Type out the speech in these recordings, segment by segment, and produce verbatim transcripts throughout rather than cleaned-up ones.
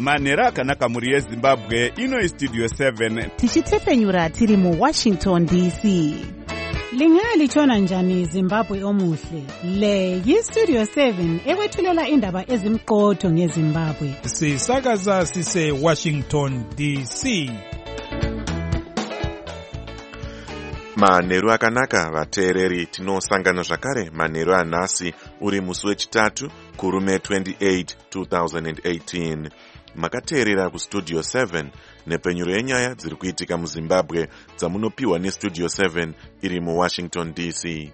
manhero akanaka muri yezimbabwe. Ino Studio seven tichitsepenyura tiri mu Washington D C. Lingalitshona njani Zimbabwe omuhle? Le yi-Studio seven ekwethulela indaba ezimqotho ngeZimbabwe. Sisakaza sise Washington D C. Manheru akanaka vateereri, tinosangana zvakare manheru anhasi uri musi wechitatu kurume twenty-eight two thousand eighteen. Makateerera kuStudio seven nepenyuro yenyaya dziri kuitika muZimbabwe dzamunopiwa neStudio seven iri muWashington D C.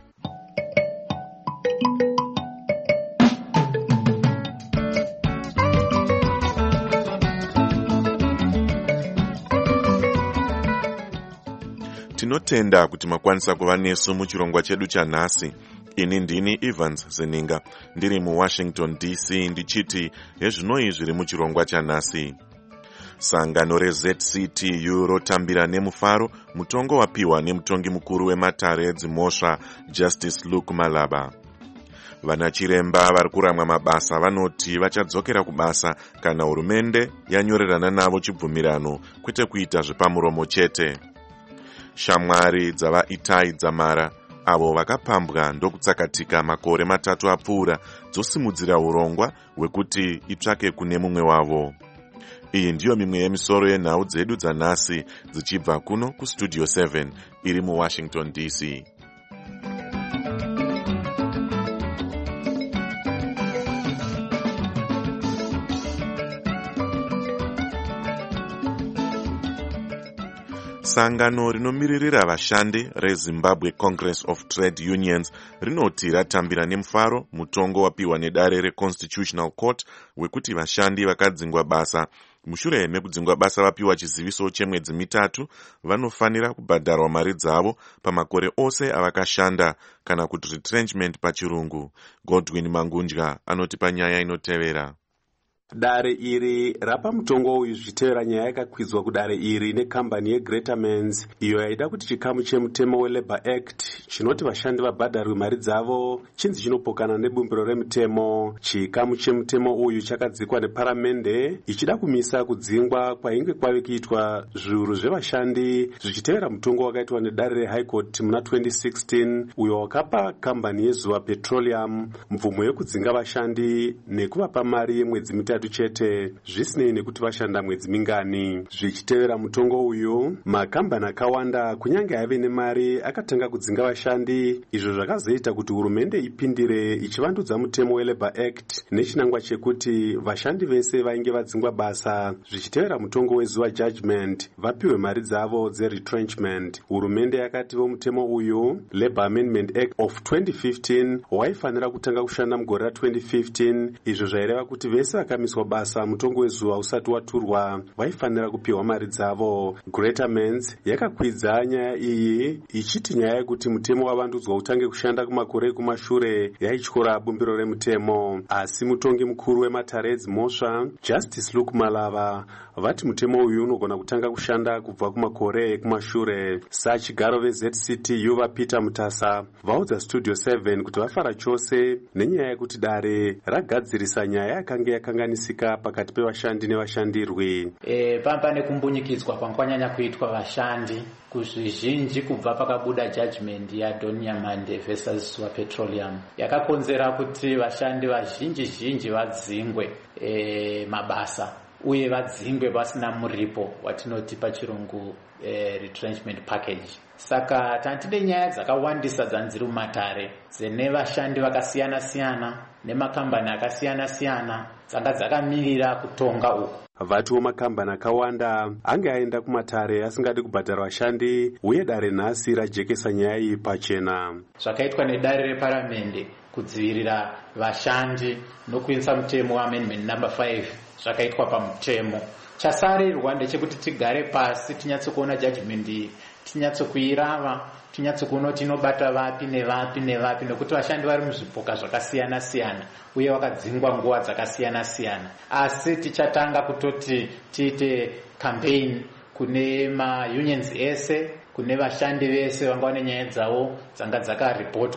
Tinotenda kuti makwanisa kuva nesu muchirongwa chedu chanhasi. Ini ndini Evans Zeninga, ndiri muWashington D C, ndichiti hezvinoi zviri muchirongwa chanhasi. Sangano reZ C T U rotambira nemufaro mutongo wapiwa nemutongi mukuru wematare edzimhosva Justice Luke Malaba. Vanachiremba vari kuramwa mabasa vanoti vachadzokera kubasa kana hurumende yanyorerana navo chibvumirano, kwete kuita zvepamuromo chete. Shamwari dzavaItai Dzamara, avo vakapambwa ndokutsakatika makore matatu apfuura, dzosimudzira urongwa hwekuti itsvake kune mumwe wavo. Iyi ndiyo mimwe yemisoro yenhau dzedu dzanhasi dzichibva kuno kuStudio seven iri muWashington D C. Sangano rinomiririra vashandi reZimbabwe Congress of Trade Unions rinoti ratambira nemufaro mutongo wapiwa nedare reConstitutional Court wekuti vashandi vakadzingwa basa mushure mekudzingwa basa vapiwa chiziviso chemwedzi mitatu vanofanira kubhadharwa mari dzavo pamakore ose avakashanda, kana kuti retrenchment pachirungu. Godwin Mangunja anoti panyaya inotevera. Dare iri rapa mutongo uyu zvichitevera nyaya yakakwidzwa kudare iri nekambani yeGreater Mens, iyo yaida kuti chikamu chemutemo weLabour Act chinoti vashandi vabhadharwe mari dzavo chinzi chinopokana nebumbiro remutemo. Chikamu chemutemo uyu chakadzikwa neparamende ichida kumisa kudzingwa kwainge kwave kuitwa zviuru zvevashandi zvichitevera mutongo wakaitwa nedare reHigh Court muna twenty sixteen, uyo wakapa kambani yeZuwa Petroleum mvumo yekudzinga vashandi nekuvapa mari yemwedzi mitatu chete zvisinei nekuti vashanda mwedzi mingani. Zvichitevera mutongo uyu, makambani akawanda kunyange ave nemari akatanga kudzinga vashandi, izvo zvakazoita kuti hurumende ipindire ichivandudza mutemo weLabour Act nechinangwa chekuti vashandi vese vainge vadzingwa basa zvichitevera mutongo weZuwa Judgment vapiwe mari dzavo dzeretrenchment. Hurumende yakati vomutemo uyu, Labour Amendment Act of twenty fifteen, waifanira kutanga kushanda mugore ra-twenty fifteen, izvo zvaireva kuti vese vakamiswa basa mutongo weZuwa usati waturwa vaifanira kupiwa mari dzavo. Greater Mens yakakwidza nyaya iyi ichiti nyaya yekuti mutemo wavandudzwa utange kushanda kumakore kumashure yaityora bumbiro remutemo, asi mutongi mukuru wematare edzimhosva Justice Luke Malava vati mutemo uyu unogona kutanga kushanda kubva kumakore kumashure. Sachigaro veZ C T U vaPeter Mutasa vaudza Studio seven kuti vafara chose nenyaya yekuti dare ragadzirisa nyaya yakanga yakanganisika pakati pevashandi nevashandirwi. E, pamba nekumbunyikidzwa kwangwanyanya kuitwa vashandi kuzvizhinji kubva pakabuda judgment yaDonia Mande versus Zuwa Petroleum yakakonzera kuti vashandi vazhinji zhinji vadzingwe e, mabasa uye vadzingwe vasina muripo watinoti pachirungu e, retrenchment package. Saka tantide nyaya dzakawandisa dzanziri mumatare dzine vashandi vakasiyana siyana nemakambani akasiyana siyana dzanga dzakamirira kutonga uku. Vatiwo makambani akawanda ange aenda kumatare asingadi kubhadhara vashandi uye dare nhasi rajekesa nyaya iyi pachena. Zvakaitwa nedare reparamende kudzivirira vashandi nokuisa mutemo amendment number five zvakaitwa pamutemo. Chasarirwa ndechekuti tigare pasi tinyatsokuona judgment iyi, tinyatsokuirava, tinyatsokuona kuti inobata vapi nevapi nevapi, nekuti vashandi vari muzvipoka zvakasiyana siyana uye vakadzingwa nguva dzakasiyana siyana. Asi tichatanga kutoti tiite campaign kune maunions ese, kune vashandi vese vangawane nyaya dzavo dzanga dzakaripotwa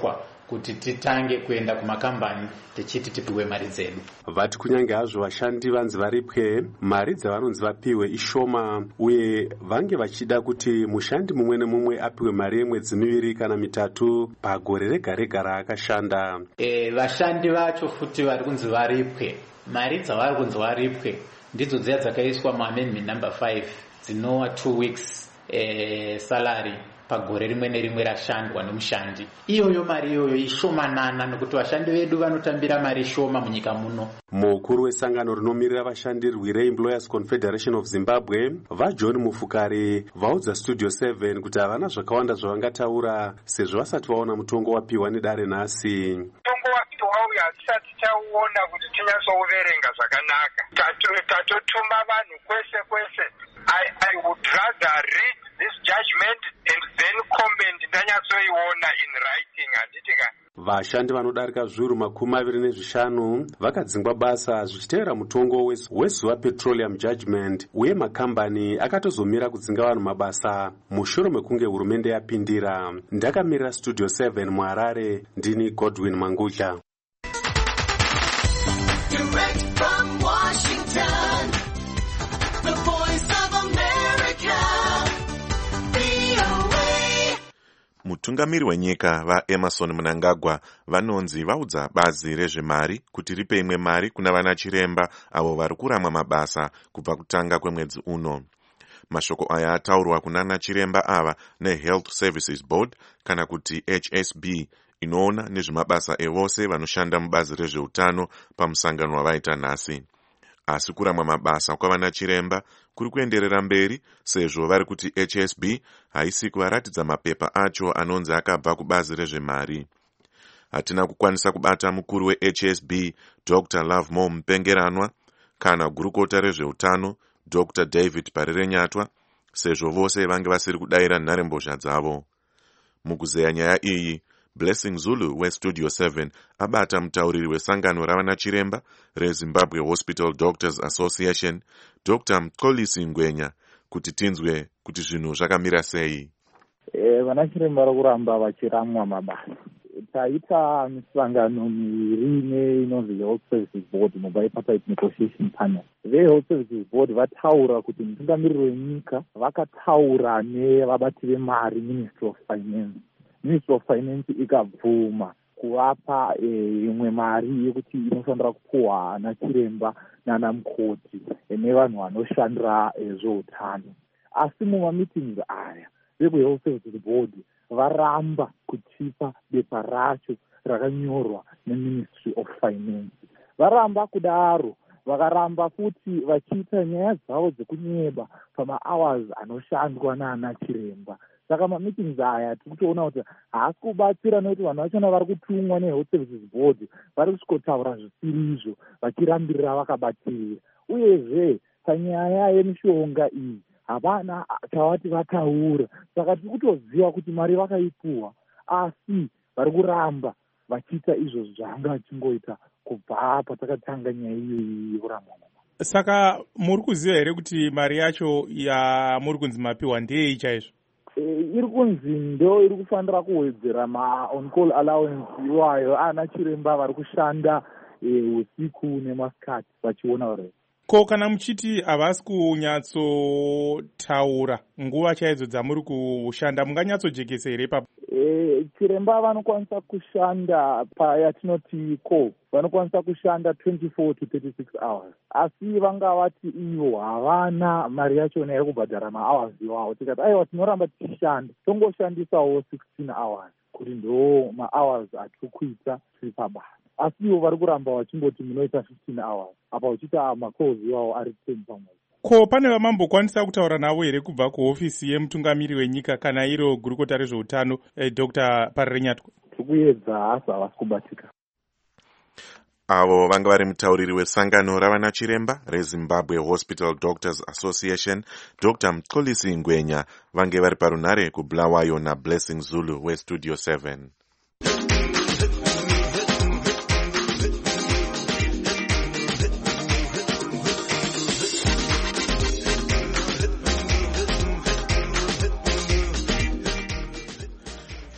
kuti titange kuenda kumakambani tichiti tipiwe mari dzedu. Vati kunyange hazvo vashandi vanzi varipwe, mari dzavanonzi vapiwe ishoma, uye vange vachida kuti mushandi mumwe nemumwe apiwe mari yemwedzi miviri kana mitatu pagore rega rega raakashanda. E, vashandi vacho futi vari kunzi varipwe, mari dzavari kunzi varipwe ndidzo dziya dzakaiswa muamendment number five dzinova two weeks e, salary pagore rimwe nerimwe rashandwa nemushandi. Iyoyo mari iyoyo ishomanana nokuti vashandi vedu vanotambira mari shoma munyika muno. Mukuru wesangano rinomirira vashandi rwire Employers Confederation of Zimbabwe, vaJohn Mufukari, vaudza Studio seven kuti havana zvakawanda zvavangataura sezvo vasati vaona mutongo wapiwa nedare nhasi. Mutongo wapiwa uyu hatisati tauona kuti tinyatsoverenga zvakanaka. Tatotuma vanhu kwese kwese. I, I would rather read this judgment and then comment ndanyatsoiona in writing. Handitika vashandi vanodarika zviuru makumi maviri nezvishanu vakadzingwa basa zvichiteera mutongo wezuva petroleum judgment, uye makambani akatozomira kudzinga vanhu mabasa mushure mekunge hurumende yapindira. Ndakamirira Studio seven muHarare, ndini Godwin Mangudla. Direct from Washington, the voice of America, V O A. Mutungamiri wenyika vaEmerson Mnangagwa vanonzi vaudza bazi rezvemari kuti ripe imwe mari kuna vana chiremba avo vari kuramwa mabasa kubva kutanga kwemwedzi uno. Mashoko aya ataurwa kunana chiremba ava neHealth Services Board kana kuti H S B inoona nezvemabasa evose vanoshanda mubazi rezveutano pamusangano wavaita nhasi. Asi kuramwa mabasa kwavana chiremba kuri kuenderera mberi sezvo vari kuti H S B haisi kuvaratidza mapepa acho anonzi akabva kubazi rezvemari. Hatina kukwanisa kubata mukuru weH S B Doctor Lovemore Mpengeranwa kana gurukota rezveutano Doctor David Parirenyatwa sezvo vose vange vasiri kudayira nharembozha dzavo. Mukuzeya nyaya iyi, Blessing Zulu weStudio seven abata mutauriri wesangano ravana chiremba reZimbabwe Hospital Doctors Association Doctor Mxolisi Ngwenya kuti tinzwe kuti zvinhu zvakamira sei. E, vana chiremba rokuramba vachiramwa mabasa. Taita misangano miviri inonzi Health Services Board Tripartite Negotiation Panel. VeHealth Services Board vataura kuti mutungamiriri wenyika vakataura nevabati vemari Ministry of Finance. Ministry of Finance ikabvuma kuvapa imwe mari yekuti inofanira kupuhwa ana chiremba nana mukoti nevanhu vanoshandira zveutano. Asi mumameetings aya veHealth Services Board varamba kuchipa bepa racho rakanyorwa neMinistry of Finance. Varamba kudaro, vakaramba futi vachiita nyaya dzavo dzekunyeba pama-hours anoshandwa naana chiremba. Saka mameetings aya tiri kutoona kuti haasi kubatsira nekuti vanhu vachona vari kutumwa neHealth Services Board vari kusvikotaura zvisiri izvo vachirambirira vakabatirira. Uyezve panyaya yemishonga iyi havana chavati vataura, saka tiri kutoziva kuti mari vakaipuwa, asi vari kuramba vachiita izvo zvanga vachingoita kubva patakatanga nyaya iyoyi yekuramwa. Saka muri kuziva here kuti mari yacho yamuri kunzi mapiwa ndeyei chaizvo? Iri kunzi ndo iri kufanira kuwedzera ma-on-call allowance iwayo ana chiremba vari kushanda usiku nemasikati vachiona ure. Ko kana muchiti havasi kunyatsotaura nguva chaidzo dzamuri kushanda, munganyatsojekesa here ipapo? E, chiremba vanokwanisa kushanda payatinoti call, vanokwanisa kushanda twenty-four to thirty-six hours. Asi vanga vati ivo havana mari yachona yekubhadhara ma-hours iwawo. Tikati aiwa tinoramba tichishanda, tongoshandisawo sixteen hours kuti ndo ma-hours atiri kuita tiri pabasa. Asi ivo vari kuramba vachingoti munoita fifteen hours, apa uchiita macalls iwawo ari ten pamwedzi. Ko pane vamambokwanisa kutaura navo here kubva kuhofisi yemutungamiri wenyika kana iro gurukota rezveutano eh, Doctor Parirenyatwa? Tiri kuedza asi havasi kubatika. Avo vanga vari mutauriri wesangano ravana chiremba reZimbabwe Hospital Doctors Association Doctor Mxolisi Ngwenya vange vari parunhare kuBulawayo naBlessing Zulu weStudio seven.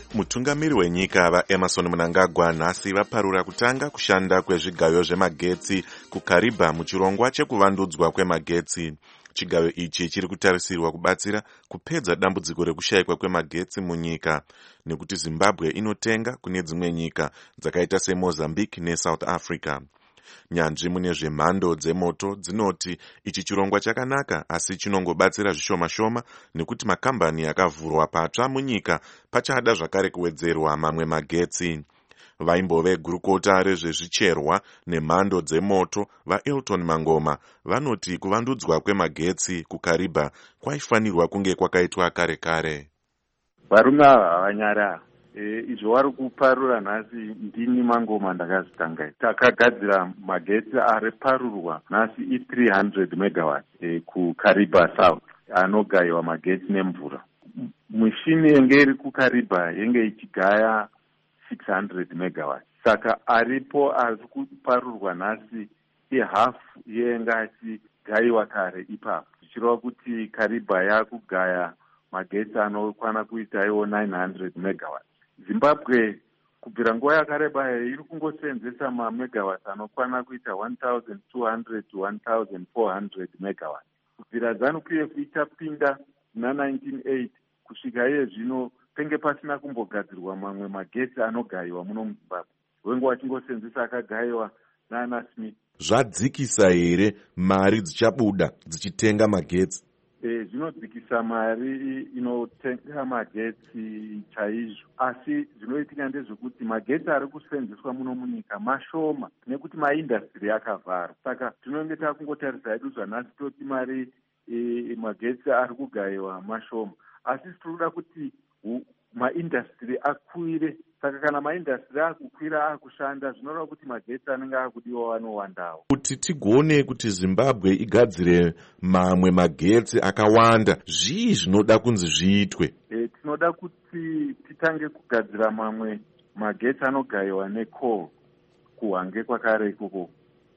Mutungamiri wenyika vaEmerson Mnangagwa nhasi vaparura kutanga kushanda kwezvigayo zvemagetsi kuKariba muchirongwa chekuvandudzwa kwemagetsi. Chigayo ichi chiri kutarisirwa kubatsira kupedza dambudziko rekushayikwa kwemagetsi munyika, nekuti Zimbabwe inotenga kune dzimwe nyika dzakaita seMozambique neSouth Africa. Nyanzvi mune zvemhando dzemoto dzinoti ichi chirongwa chakanaka, asi chinongobatsira zvishoma-shoma nekuti makambani akavhurwa patsva munyika pachada zvakare kuwedzerwa mamwe magetsi. Vaimbove gurukota rezvezvicherwa nemhando dzemoto vaElton Mangoma vanoti kuvandudzwa kwemagetsi kuKariba kwaifanirwa kunge kwakaitwa kare kare. Varume ava havanyara. E, izvo vari kuparura nhasi ndini Mangoma ndakazvitanga. Takagadzira magetsi ariparurwa nhasi i three hundred megawatts e, kuKariba South anogayiwa magetsi nemvura. Mishini yenge iri kuKariba yenge ichigaya six hundred megawatts. Saka aripo ari kuparurwa nhasi ihafu yenga achigayiwa kare ipapo. Zvichireva kuti Kariba yakugaya magetsi anokwana kuita iwo nine hundred megawatts. Zimbabwe kubvira nguva yakareba iri kungoseenzesa mamegawatts anokwana kuita one thousand two hundred to one thousand four hundred megawatts. Kubvira ZANU-P F ichapinda na nineteen eighty kusvika iye zvino penge pasina kumbogadzirwa mamwe magetsi anogayiwa muno muZimbabwe. Wenguva achingoseenzesa akagayiwa nana Smith. Zvadzikisa here mari dzichabuda dzichitenga magetsi? E, zvinodzikisa mari inotenga magetsi chaizvo, asi zvinoitika ndezvekuti magetsi ari kuseenzeswa muno munyika mashoma nekuti maindastri akavhara. Saka tinonge takungotarisa hedu zvanhasi toti mari e, magetsi ari kugayiwa mashoma, asi tinoda kuti maindastri akwire. Saka kana maindastri akukwira akushanda zvinoreva kuti magetsi anenge akudiwa anowandawo. Kuti tigone kuti Zimbabwe igadzire mamwe magetsi akawanda, zvii zvinoda kunzi zviitwe? E, tinoda kuti titange kugadzira mamwe magetsi anogayiwa necoal kuHwange kwakare ikoko.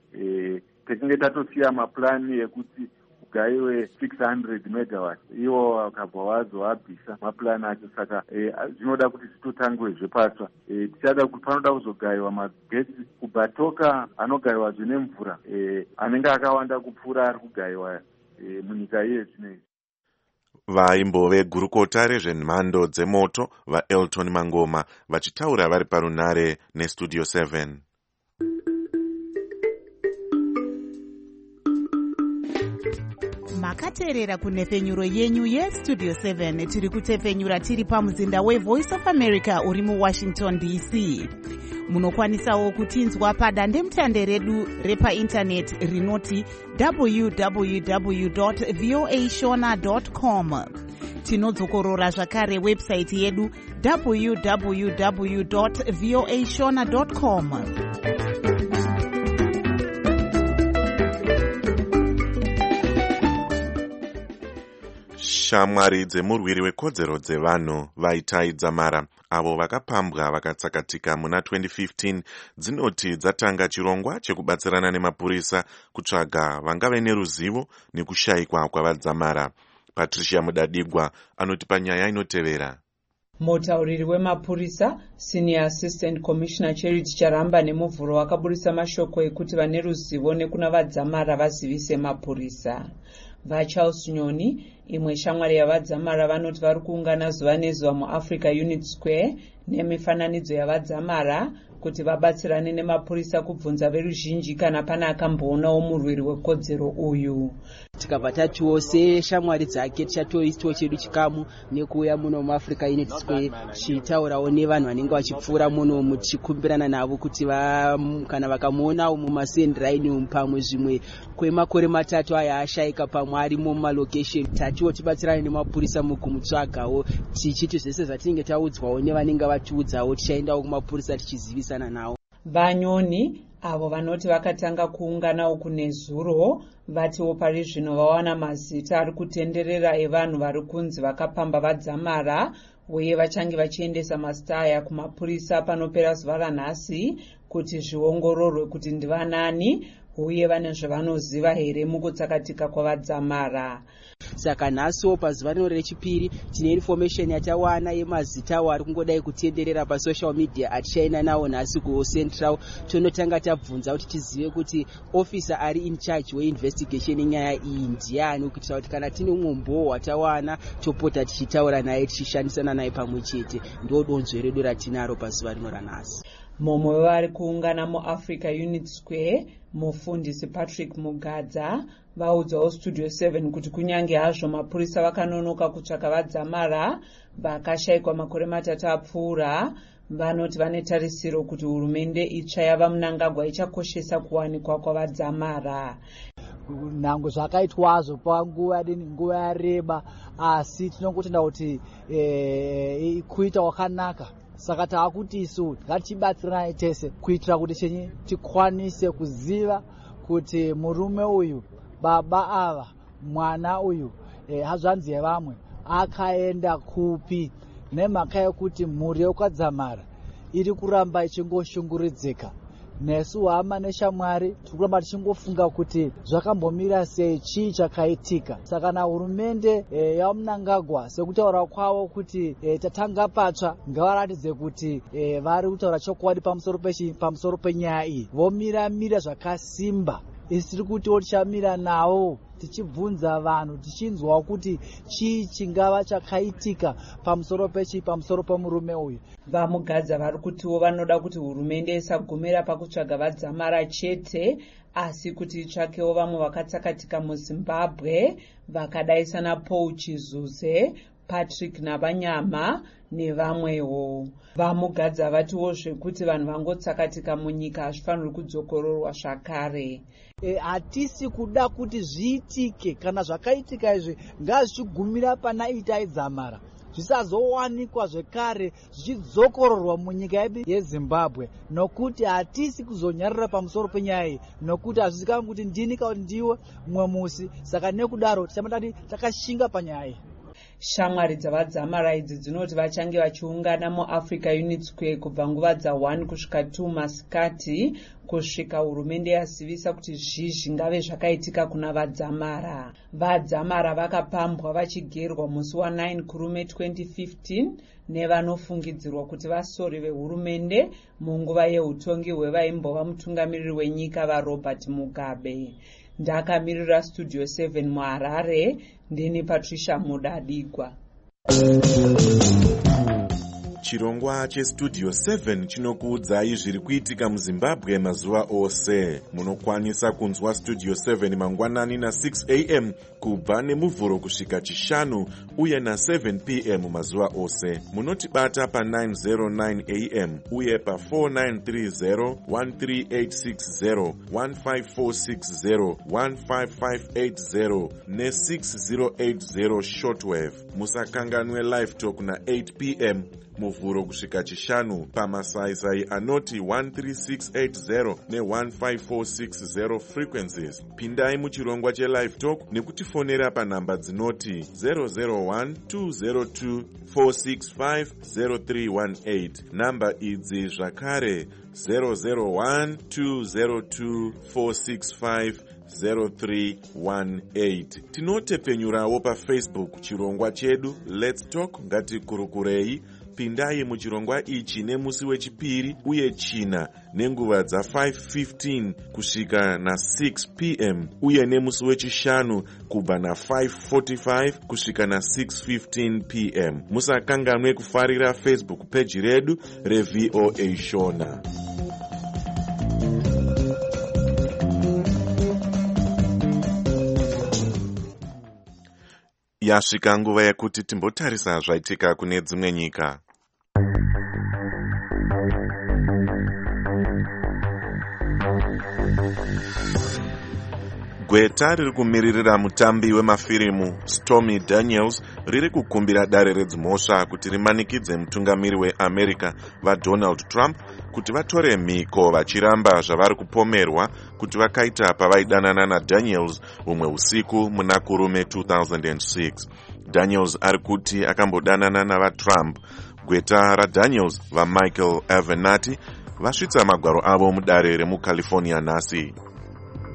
E, tekinge tatosiya mapurani ekuti kugayiwe six hundred megawatts, iwo wakabva wazoabvisa mapurani acho. Saka e, zvinoda kuti titotangwe zvepatsva. E, tichada kuti panoda kuzogayiwa magetsi kubatoka anogayiwa zvine mvura e, anenge akawanda kupfuura ari kugayiwa e, munyika iye zvinezvi. Vaimbove gurukota rezvenhando dzemoto vaElton Mangoma vachitaura vari parunare neStudio seven. Makateerera kunhefenyuro yenyu yeStudio seven. Tiri kutefenyura tiri pamuzinda weVoice of America uri muWashington D C. Munokwanisawo kutinzwa padandemutande redu repaindaneti rinoti w w w dot voa shona dot com. Tinodzokorora zvakare website yedu w w w dot voa shona dot com. Shamwari dzemurwiri wekodzero dzevanhu vaitai Dzamara avo vakapambwa vakatsakatika muna twenty fifteen dzinoti dzatanga chirongwa chekubatsirana nemapurisa kutsvaga vangave neruzivo nekushayikwa kwavadzamara. Patricia Mudadigwa anoti panyaya inotevera. Mutauriri wemapurisa Senior Assistant Commissioner Charity Charamba nemuvhuro vakaburisa mashoko ekuti vane ruzivo nekuna vadzamara vazivise mapurisa. VaCharles Nyoni, imwe shamwari yavadzamara, vanoti vari kuungana zuva nezuva muAfrica Unit Square nemifananidzo yavadzamara kuti vabatsirane nemapurisa kubvunza veruzhinji kana pana akamboonawo murwiri wekodzero uyu. Tikabva tatiwo seshamwari dzake tichatoisawo chedu chikamu nekuuya muno muAfrica Unit Square tichitaurawo nevanhu vanenge vachipfuura muno muchikumbirana navo kuti va kana vakamuonawo mumasendiraini pamwe zvimwe kwemakore matatu aya ashayika pamwe arimo mumalokesheni, tatiwo tibatsirane nemapurisa mukumutsvagawo tichiti zvese zvatinenge taudzwawo nevanenge vatiudzawo tichaendawo kumapurisa tichizivisa nawo. Vanyoni avo vanoti vakatanga kuunganawo kunezuro vatiwo pari zvino vawana mazita ari kutenderera evanhu vari kunzi vakapamba vadzamara, uye vachange vachiendesa mazita aya kumapurisa panopera zuva ranhasi kuti zviongororwe kuti ndivanani uye vane zvavanoziva here mukutsakatika kwavadzamara. Saka nhasiwo pazuva rino rechipiri tine information yatawana yemazita awo ari kungodai kutenderera pasocial media atichaina nawo nhasi kucentral. Tonotanga tabvunza kuti tizive kuti officer ari in charge weinvestigation yenyaya iyi ndiani, kuitira kuti kana tine umwombowo watawana topota tichitaura naye tichishandisana naye pamwe chete. Ndo donzvo redu ratinaro pazuva rino ranhasi. Mumwe wevari kuungana muAfrica Unit Square, mufundisi Patrick Mugadza, vaudzawo Studio seven kuti kunyange hazvo mapurisa vakanonoka kutsvaka vadzamara vakashayikwa makore matatu apfuura, vanoti vane tarisiro kuti hurumende itsva yava Mnangagwa ichakoshesa kuwanikwa kwavadzamara. Nhango zvakaitwazvo panguva dini nguva yareba, asi tinongotenda kuti eh, kuita wakanaka. Saka taakuti isu ngatibatsirane tese kuitira kuti chenye tikwanise kuziva kuti murume uyu, baba ava, mwana uyu, eh, hazvanzi yevamwe akaenda kupi, nemhaka yekuti mhuri yokwadzamara iri kuramba ichingoshungurudzika. Nesu hama neshamwari tiri kuramba tichingofunga kuti zvakambomira sei, chii chakaitika. Saka na hurumende e, yaMnangagwa sekutaura kwavo kuti e, tatanga patsva ngavaratidze kuti e, vari kutaura chokwadi pamusoro pechi pamusoro penyaya iyi, vomira mira zvakasimba. Isi tiri kutiwo tichamira nawo tichibvunza vanhu tichinzwa kuti chii chingava chakaitika pamusoro pechi pamusoro pemurume uyu. Vamugadza vari kutiwo vanoda kuti hurumende isagumira pakutsvaga vadzamara chete, asi kuti itsvakewo vamwe vakatsakatika muZimbabwe vakadai sana Paul Chizuze, Patrick Nabanyama nevamwewo. Vamugadza vatiwo zvekuti vanhu vangotsakatika munyika hazvifaniri kudzokororwa zvakare. E, hatisi kuda kuti zviitike, kana zvakaitika izvi ngazvichigumira pana Itai Dzamara, zvisazowanikwa zvekare zvichidzokororwa munyika yedu yeZimbabwe, nokuti hatisi kuzonyarira pamusoro penyaya iyi, nokuti hazvizikanwi kuti ndini kana kuti ndiwe mumwe musi. Saka nekudaro tichamati takashinga panyaya iyi. Shamwari dzavadzamara idzi dzinoti vachange vachiungana muAfrica Unit Square kubva nguva dza one kusvika two masikati kusvika hurumende yazivisa kuti zhizhi ngave zvakaitika kuna vadzamara. Vadzamara vakapambwa vachigerwa musi wa nine kurume twenty fifteen nevanofungidzirwa kuti vasori vehurumende munguva yeutongi hwevaimbova mutungamiriri wenyika vaRobert Mugabe. Ndakamirira Studio seven muHarare, ndini Patricia Mudadigwa. Chirongwa cheStudio seven chinokuudzai zviri kuitika muZimbabwe mazuva ose. Munokwanisa kunzwa Studio seven mangwanani na six a m kubva nemuvhuro kusvika chishanu uye na seven p m mazuva ose. Munotibata pa nine oh nine a m uye pa four nine three zero, one three eight six zero, one five four six zero, one five five eight zero ne six zero eight zero shortwave. Musakanganwe live talk na eight p m muvhuro kusvika chishanu pamasaisai anoti one three six eight zero ne one five four six zero frequencies. Pindai muchirongwa chelive talk nekutifonera panhamba dzinoti zero zero one two zero two four six five zero three one eight. Namba idzi zvakare zero zero one two zero two four six five zero three one eight. Tinotepenyurawo paFacebook chirongwa chedu Let's Talk ngatikurukurei. Pindai muchirongwa ichi nemusi wechipiri uye china nenguva dza five fifteen kusvika na six p m uye nemusi wechishanu kubva na five forty-five kusvika na six fifteen p m. Musakanganwe kufarira Facebook page redu reV O A Shona. Yasvika nguva yekuti timbotarisa zvaitika kune dzimwe nyika. Gweta riri kumiririra mutambi wemafirimu Stormy Daniels riri kukumbira dare redzimhosva kuti rimanikidze mutungamiri weAmerica vaDonald Trump kuti vatore mhiko vachiramba zvavari kupomerwa kuti vakaita pavaidanana naDaniels umwe usiku muna kurume two thousand six. Daniels ari kuti akambodanana navaTrump. Gweta raDaniels vaMichael Avenatti vasvitsa magwaro avo mudare remuCalifornia nhasi.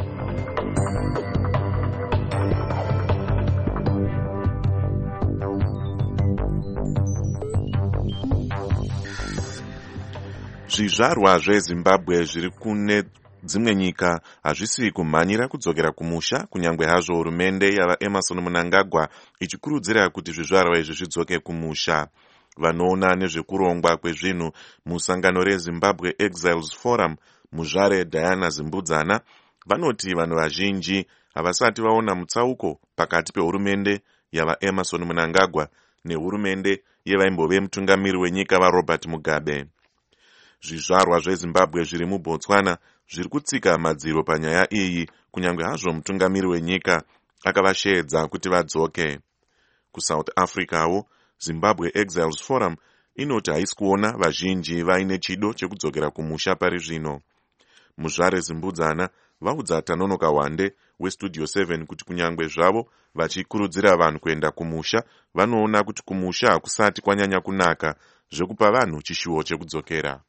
Zvizvarwa zveZimbabwe zviri kune dzimwe nyika hazvisi kumhanyira kudzokera kumusha, kunyange hazvo hurumende yavaEmerson Mnangagwa ichikurudzira kuti zvizvarwa izvi zvidzoke kumusha. Vanoona nezvekurongwa kwezvinhu musangano reZimbabwe Exiles Forum, muzvare Diana Zimbudzana, vanoti vanhu vazhinji havasati vaona mutsauko pakati pehurumende yavaEmerson Mnangagwa nehurumende yevaimbove mutungamiri wenyika vaRobert Mugabe. Zvizvarwa zveZimbabwe zviri muBotswana zviri kutsika madziro panyaya iyi, kunyange hazvo mutungamiri wenyika akavasheedza kuti vadzoke. KuSouth Africawo, Zimbabwe Exiles Forum inoti haisi kuona vazhinji vaine chido chekudzokera kumusha pari zvino. Muzvare Zimbudzana vaudza Tanonoka Wande weStudio seven kuti kunyange zvavo vachikurudzira vanhu kuenda kumusha, vanoona kuti kumusha hakusati kwanyanya kunaka zvekupa vanhu chishuwo chekudzokera.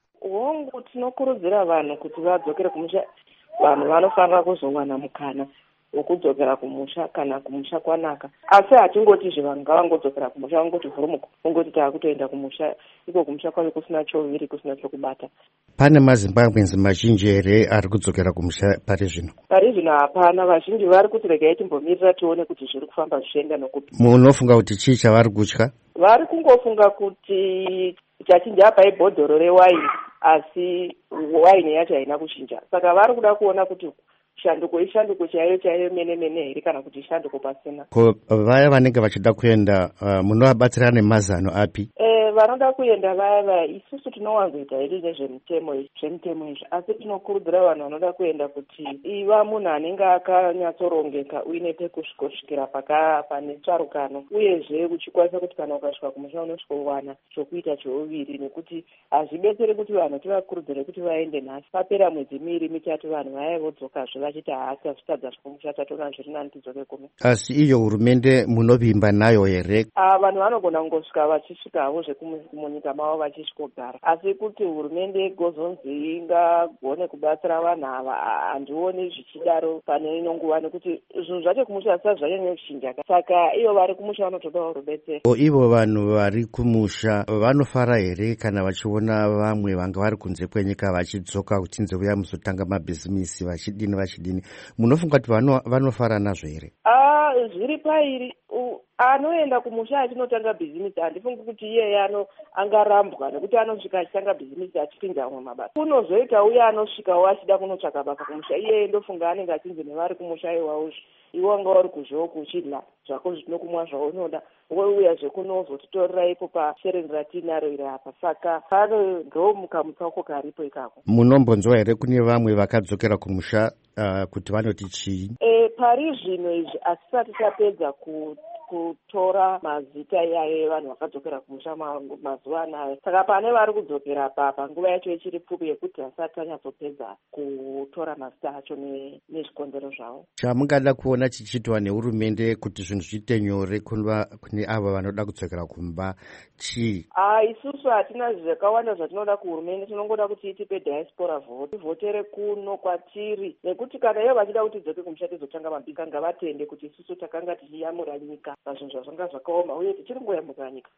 Hongu tinokurudzira vanhu kuti vadzokere kumusha. Vanhu vanofanira kuzowana mukana wekudzokera kumusha kana kumusha kwanaka. Asi hatingoti zvivanhu ngavangodzokera kumusha vangoti vhurumuka ungoti taakutoenda kumusha, iko kumusha kwacho kusina choviri, kusina chokubata. Pane maZimbabwenzi mazhinji here ari kudzokera kumusha pari zvino? Pari zvino hapana, vazhinji vari kuti regai timbomirira tione kuti zviri kufamba zvichienda nokupi. Munofunga kuti chii chavari kutya? Vari kungofunga kuti chachinja apa ibhodhoro rewaini, asi waini yacho haina kuchinja. Saka vari kuda kuona kuti shanduko ishanduko chaiyo chaiyo mene mene here kana kuti ishanduko pasina. Ko vaya vanenge vachida kuenda uh, munovabatsira nemazano api? Eh, vanoda kuenda vaya vaya isusu tinowanzoita hedu nezvemutemo zvemutemo izvi, asi tinokurudzira vanhu vanoda kuenda kuti iva munhu anenge akanyatsorongeka uine pekusvikosvikira paka pane tsvarukano, uyezve uchikwanisa kuti kana ukasvika kumusha unosvika uwana chokuita cheuviri, nekuti hazvibetsere kuti vanhu tivakurudzire kuti vaende nhasi papera mwedzi miviri mitatu vanhu vaya vodzokazve vachiti haasi azvitadza zvikumusha tatona zviri nani tidzoke kuno. Asi iyo hurumende munovimba nayo here? Ah, vanhu vanogona kungosvika vachisvikawo zvekumunyika mavo vachisvikogara, asi kuti hurumende igozonzi ingagone kubatsira vanhu ava handioni zvichidaro pane ino nguva, nekuti zvinhu zvacho kumusha hasati zvanyanya kuchinja. Saka iyo vari kumusha vanotodawo rubetsero. Ivo vanhu vari kumusha vanofara here kana vachiona vamwe vanga vari kunze kwenyika vachidzoka kuchinze uya muzotanga mabhizimisi vachidini vachidini, munofunga kuti vanofara nazvo here? Ah, zviri pairi. Anoenda kumusha achinotanga bhizimisi handifungi kuti iye ano angarambwa, nekuti anosvika achitanga bhizimisi achipinda amwe mabasa. Kunozoita uya anosvikawo achida kunotsvaka basa kumusha, iye ndofunga anenge achinzi nevari kumusha iwawo iwo wanga uri kuzvoku uchidla zvako zvinokumwa zvaunoda, wouya zvekunozotitorera ipo pasereni ratinaro iri apa. Saka pano ndo mukamutsauko karipo ikako. Munombonzwa here kune vamwe vakadzokera kumusha uh, kuti vanoti chii? E, pari zvino izvi asisati tapedza ku kutora mazita yayo yevanhu vakadzokera kumusha mazuva anayo. Saka pane vari kudzokera papa nguva yacho ichiri pfupi yekuti hasati tanyatsopedza kutora mazita acho nezvikonzero zvavo. Chamungada kuona chichitwa nehurumende kuti zvinhu zviite nyore kune ava vanoda kudzokera kumba chii? Ah, isusu hatina zvakawanda zvatinoda kuhurumende, tinongoda kuti itipe diaspora vote, votere kuno kwatiri, nekuti kana ivo vachida kuti idzoke kumusha tizotanga mabika ngavatende kuti isusu takanga tichiyamura nyika pazvinhu zvazvanga zvakaoma uye tichiri ngoyamura nyika.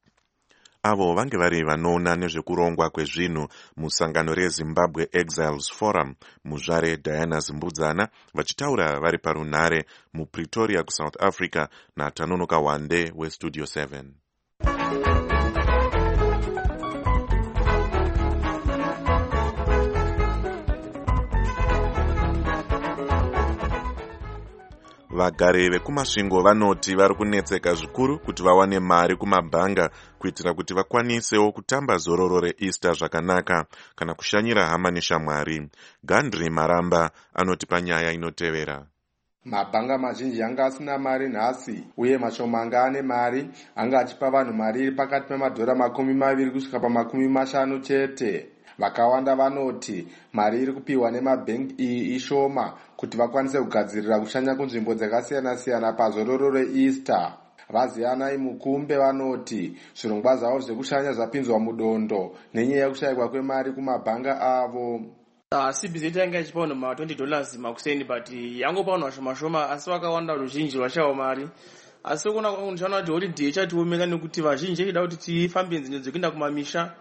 Avo vange vari vanoona nezvekurongwa kwezvinhu musangano reZimbabwe Exiles Forum, muzvare Diana Zimbudzana vachitaura vari parunhare muPretoria kuSouth Africa naTanonoka Wande weStudio seven. Vagari vekumasvingo vanoti vari kunetseka zvikuru kuti vawane mari kumabhanga kuitira kuti vakwanisewo kutamba zororo reEaster zvakanaka kana kushanyira hama neshamwari. Gandri Maramba anoti panyaya inotevera. Mabhanga mazhinji anga asina mari nhasi, uye mashoma anga ane mari anga achipa vanhu mari iri pakati pemadhora makumi maviri kusvika pamakumi mashanu chete. Vakawanda vanoti mari iri kupiwa nemabhengi iyi ishoma kuti vakwanise kugadzirira kushanya kunzvimbo dzakasiyana siyana pazororo reEaster. Vaziyanai Mukumbe vanoti zvirongwa zvavo zvekushanya zvapinzwa mudondo nenyaya yekushayikwa kwemari kumabhanga avo. Uh, C B Z yanga ichipa vanhu ma twenty dollars makuseni, but yangopa vanhu vashoma shoma, asi vakawanda ruzhinji rwashawa mari. Asi kuna ndichaona kuti holiday chatiomeka nekuti vazhinji vachida kuti tifambe nzendo dzekuenda kumamisha.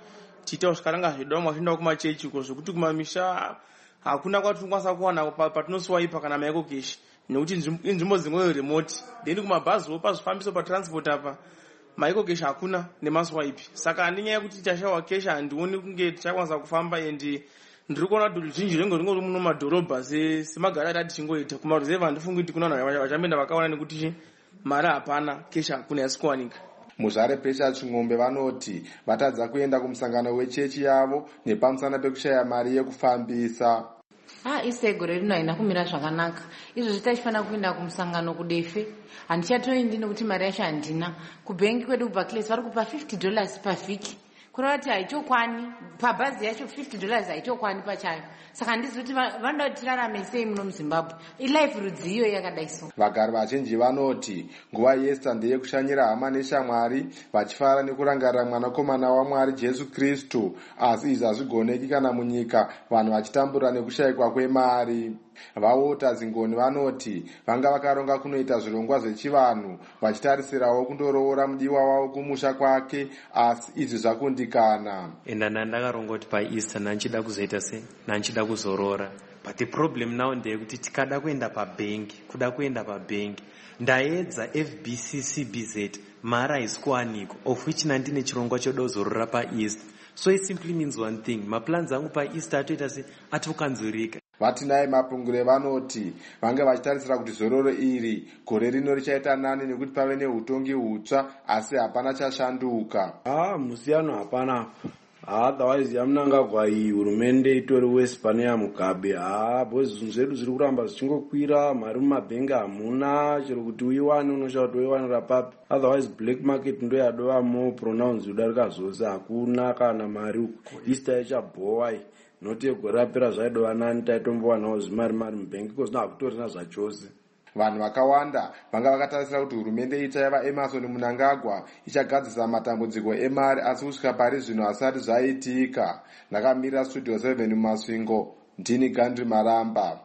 tiitawo zvikaranga zvedu vamwe vachienda kumachechi uko zvokuti kumamisha hakuna kwatinokwanisa kuwana patinoswaipa kana maiko keshi nekuti inzvimbo dzimweyo remoti then kumabhaziwo pazvifambiso patransport apa maiko keshi hakuna nemaswaipi saka nenyaya yekuti tichashawa keshi handioni kunge tichakwanisa kufamba endi ndiri kuona kuti ruzhinji rwenge ringori muno mumadhorobha semagara ati atichingoita kumaruzevha handifungi kuti kuna vanhu vachamboenda vakaona nekuti mari hapana keshi hakuna yasikuwanika. muzvare pesha ching'ombe vanoti vatadza kuenda kumusangano wechechi yavo nepamusana pekushaya mari yekufambisa. ha ise gore rino haina kumira zvakanaka izvozvi taifanira kuenda kumusangano kudefe handichatoendi nekuti mari yacho handina kubhengi kwedu kubarclays vari kupa fifty dollars pavhiki kureva kuti haitokwani pabhazi yacho fifty dollars haitokwani pachayo saka handizi kuti vanoda kuti tirarame sei muno muzimbabwe ilife rudziyo yakadai so. vagari vazhinji vanoti nguva yeSta ndeyekushanyira hama neshamwari vachifara nekurangarira mwanakomana waMwari Jesu Kristu, asi izvi hazvigoneki kana munyika vanhu vachitamburira nekushayikwa kwemari. vaota zingoni vanoti vanga vakaronga kunoita zvirongwa zvechivanhu vachitarisirawo kundoroora mudiwa wavo kumusha kwake, asi izvi zvakundikana. enda ndandakaronga kuti paEaster nanchida kuzoita sei nanchida kuzorora, but the problem now ndeyekuti tikada kuenda pabhengi kuda kuenda pabhengi ndaedza F B C C B Z mari haisi kuwanikwa, of which nandine chirongwa choda kuzorora paEaster. So it simply means one thing, maplans angu paEaster atoita se atokanzurika. Vatinai Mapungure vanoti vanga vachitarisira kuti zororo iri gore rino richaita nani nekuti pave neutongi hutsva, asi hapana chashanduka. Ah, musiyano hapana. Ah, otherwise yamunangagwa iyi hurumende itori wese pane yaMugabe. Ah, bozi zvinhu zvedu zviri kuramba zvichingokwira, mari mumabhengi hamuna, chero kuti uiwane unoshaura kuti uiwanira papi. Otherwise black market ndo yadova more pronounced kudarika zvose, hakuna kana mari uku. Easter ichabhowa iyi. Noti gore rapera zvaidova nani taitombowana zvimari mari mubhengi because now hakutorina zvachose. Vanhu vakawanda vanga vakatarisira kuti hurumende itsva yava Emerson Mnangagwa ichagadzisa matambudziko emari, asi kusvika pari zvino hasati zvaitika. Ndakamirira Studio seven mumasvingo, ndini Gandhi Maramba.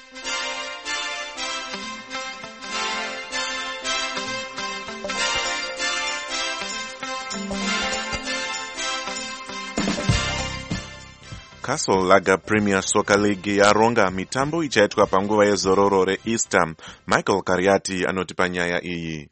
Castle Lager Premier Soccer League yaronga mitambo ichaitwa panguva yezororo reEaster. Michael Kariati anoti panyaya iyi.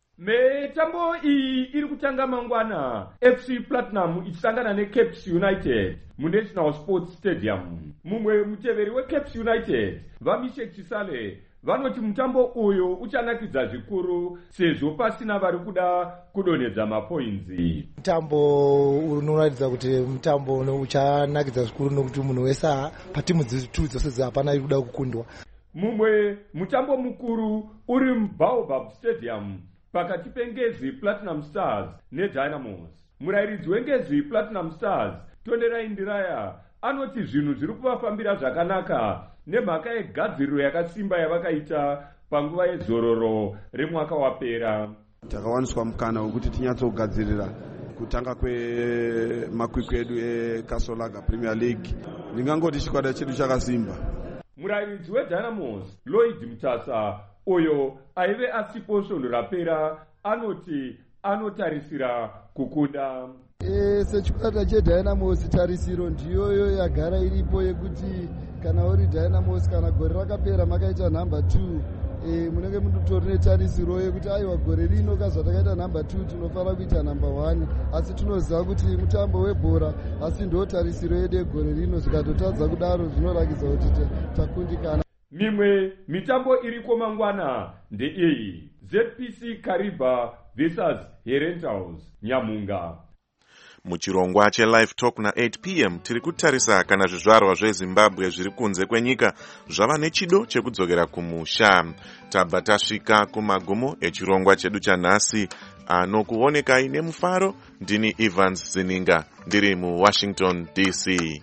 Mitambo iyi iri kutanga mangwana. F C Platinum ichisangana neCapes United muNational Sports Stadium. Mumwe muteveri weCapes United, Vamishek Chisale, vanoti mutambo uyu uchanakidza zvikuru sezvo pasina vari kuda kudonedza mapoinzi. Mutambo unoratidza kuti mutambo uchanakidza zvikuru nokuti munhu wese patimu dzitatu dzose hapana iri kuda kukundwa. Mumwe mutambo mukuru uri muBaobab Stadium pakati peNgezi Platinum Stars neDynamos. Murayiridzi weNgezi Platinum Stars Tonderai Ndiraya anoti zvinhu zviri kuvafambira zvakanaka nemhaka yegadziriro yakasimba yavakaita panguva yezororo remwaka wapera. Takawaniswa mukana wekuti tinyatsogadzirira kutanga kwemakwikwi edu eCastle Lager Premier League. Ndingangoti chikwata chedu chakasimba. Murayiridzi weDynamos Lloyd Mutasa uyo aive asipo svondo rapera anoti anotarisira kukunda. E, sechikwata cheDynamos tarisiro ndiyoyo yagara iripo yekuti kana uri Dynamos kana gore rakapera makaita number two, e, munenge mutori netarisiro yekuti aiwa gore rino kazva takaita number two tinofara kuita number one, asi tinoziva kuti mutambo webhora asi ndo tarisiro yedu yegore rino. Zvikatotadza kudaro zvinorakidza kuti takundikana. Mimwe mitambo iriko mangwana ndeiyi: Z P C Kariba versus Herentals Nyamunga. Muchirongwa cheLive Talk na eight p m tiri kutarisa kana zvizvarwa zveZimbabwe zviri kunze kwenyika zvava nechido chekudzokera kumusha. Tabva tasvika kumagumo echirongwa chedu chanhasi, anokuonekai nemufaro. Ndini Evans Zininga ndiri muWashington D C.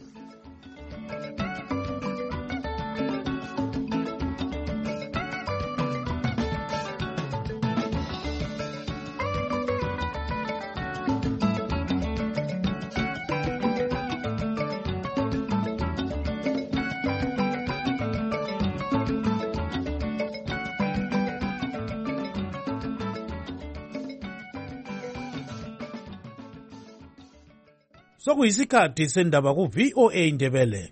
sokuyisikhathi sendaba ku-V O A Ndebele.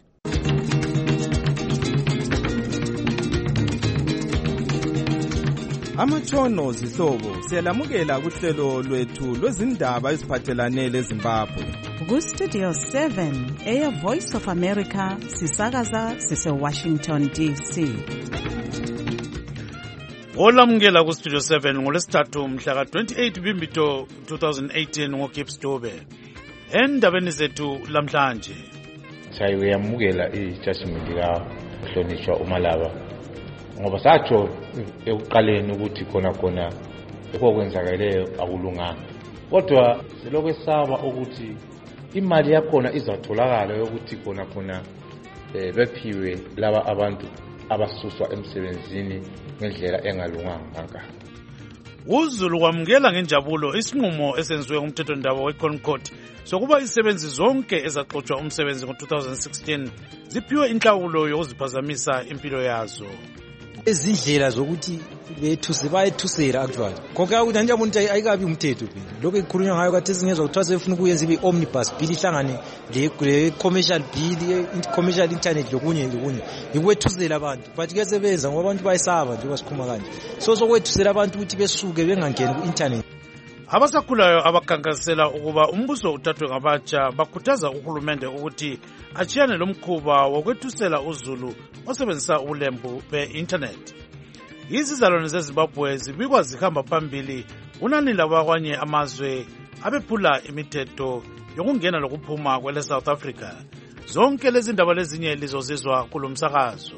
Amatshono zihlobo siyalamukela kuhlelo lwethu lwezindaba eziphathelane leZimbabwe. Ku-Studio seven eya Voice of America sisakaza sise-Washington D C. Olamukela ku-Studio seven ngolwesithathu mhla ka-twenty-eight Bhimbidvwane twenty eighteen ngoGibbs Dube. Endabeni zethu lamhlanje. Sayamukela i-judgment likahlonishwa uMalaba. Ngoba satsho ekuqaleni ukuthi khona khona okwenzakeleyo akulunganga. Kodwa silokwesaba ukuthi imali yakhona izatholakala yokuthi khona khona bephiwe laba abantu abasuswa emsebenzini ngendlela engalunganga. uZulu kwamukela ngenjabulo isinqumo esenziwe ngumthethondaba weConcord sokuba izisebenzi zonke ezaxotsha umsebenzi ngo-twenty sixteen ziphiwe inhlawulo yokuziphazamisa impilo yazo. Izindlela zokuthi bethuse bayethusela actually konke ukuthi anjabona ukuthi ayikabi umthetho phela lokho ekukhulunywa ngayo kathi singezwe ukuthi asefuna ukuyenza ibe omnibus bill ihlangane le commercial bill commercial internet lokunye lokunye ikwethusela abantu but kuyasebenza ngoba abantu bayisaba nje kwasikhuma kanje so sokwethusela abantu ukuthi besuke bengangeni ku internet. Abasakhulayo abakhankasela ukuba umbuso uthathwe ngabatsha bakhuthaza uhulumende ukuthi achiyane lomkhuba wokwethusela uZulu osebenzisa ubulembu be-internet. Izizalwane zeZimbabwe zibikwa zihamba phambili kunani labakwanye amazwe abephula imithetho yokungena lokuphuma kwele South Africa. Zonke lezi ndaba lezinye lizozizwa kulomsakazo.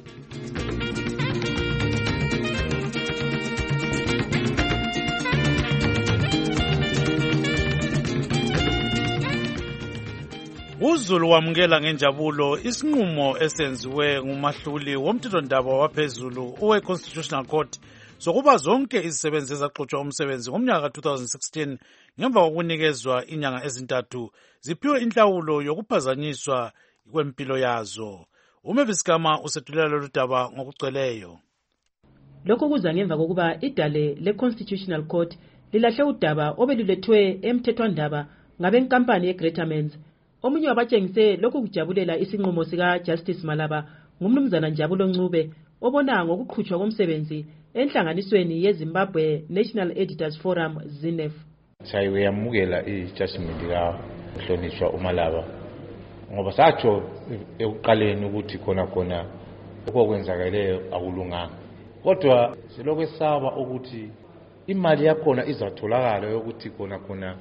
uZulu wamukela ngenjabulo isinqumo esenziwe ngumahluli womthethondaba waphezulu owe-Constitutional Court sokuba zonke izisebenzi ezaxotsha umsebenzi ngomnyaka ka-twenty sixteen ngemva kokunikezwa inyanga ezintathu ziphiwe inhlawulo yokuphazanyiswa kwempilo yazo. uMavis Gama usethulela lolu daba ngokugcweleyo. Lokho kuza ngemva kokuba idale le-Constitutional Court lilahle udaba obelulethwe emthethwandaba ngabenkampani ye-Greatermans. Omunye wabatshengise lokhu kujabulela isinqumo sika Justice Malaba ngumnumzana Njabulo Ncube obona ngokuqhutshwa komsebenzi enhlanganisweni yeZimbabwe National Editors Forum Z N E F. Sayamukela i-judgment likahlonishwa uMalaba ngoba satsho ekuqaleni ukuthi khona khona okwenzakeleyo akulunganga. Kodwa silokwesaba ukuthi imali yakhona izatholakala yokuthi khona khona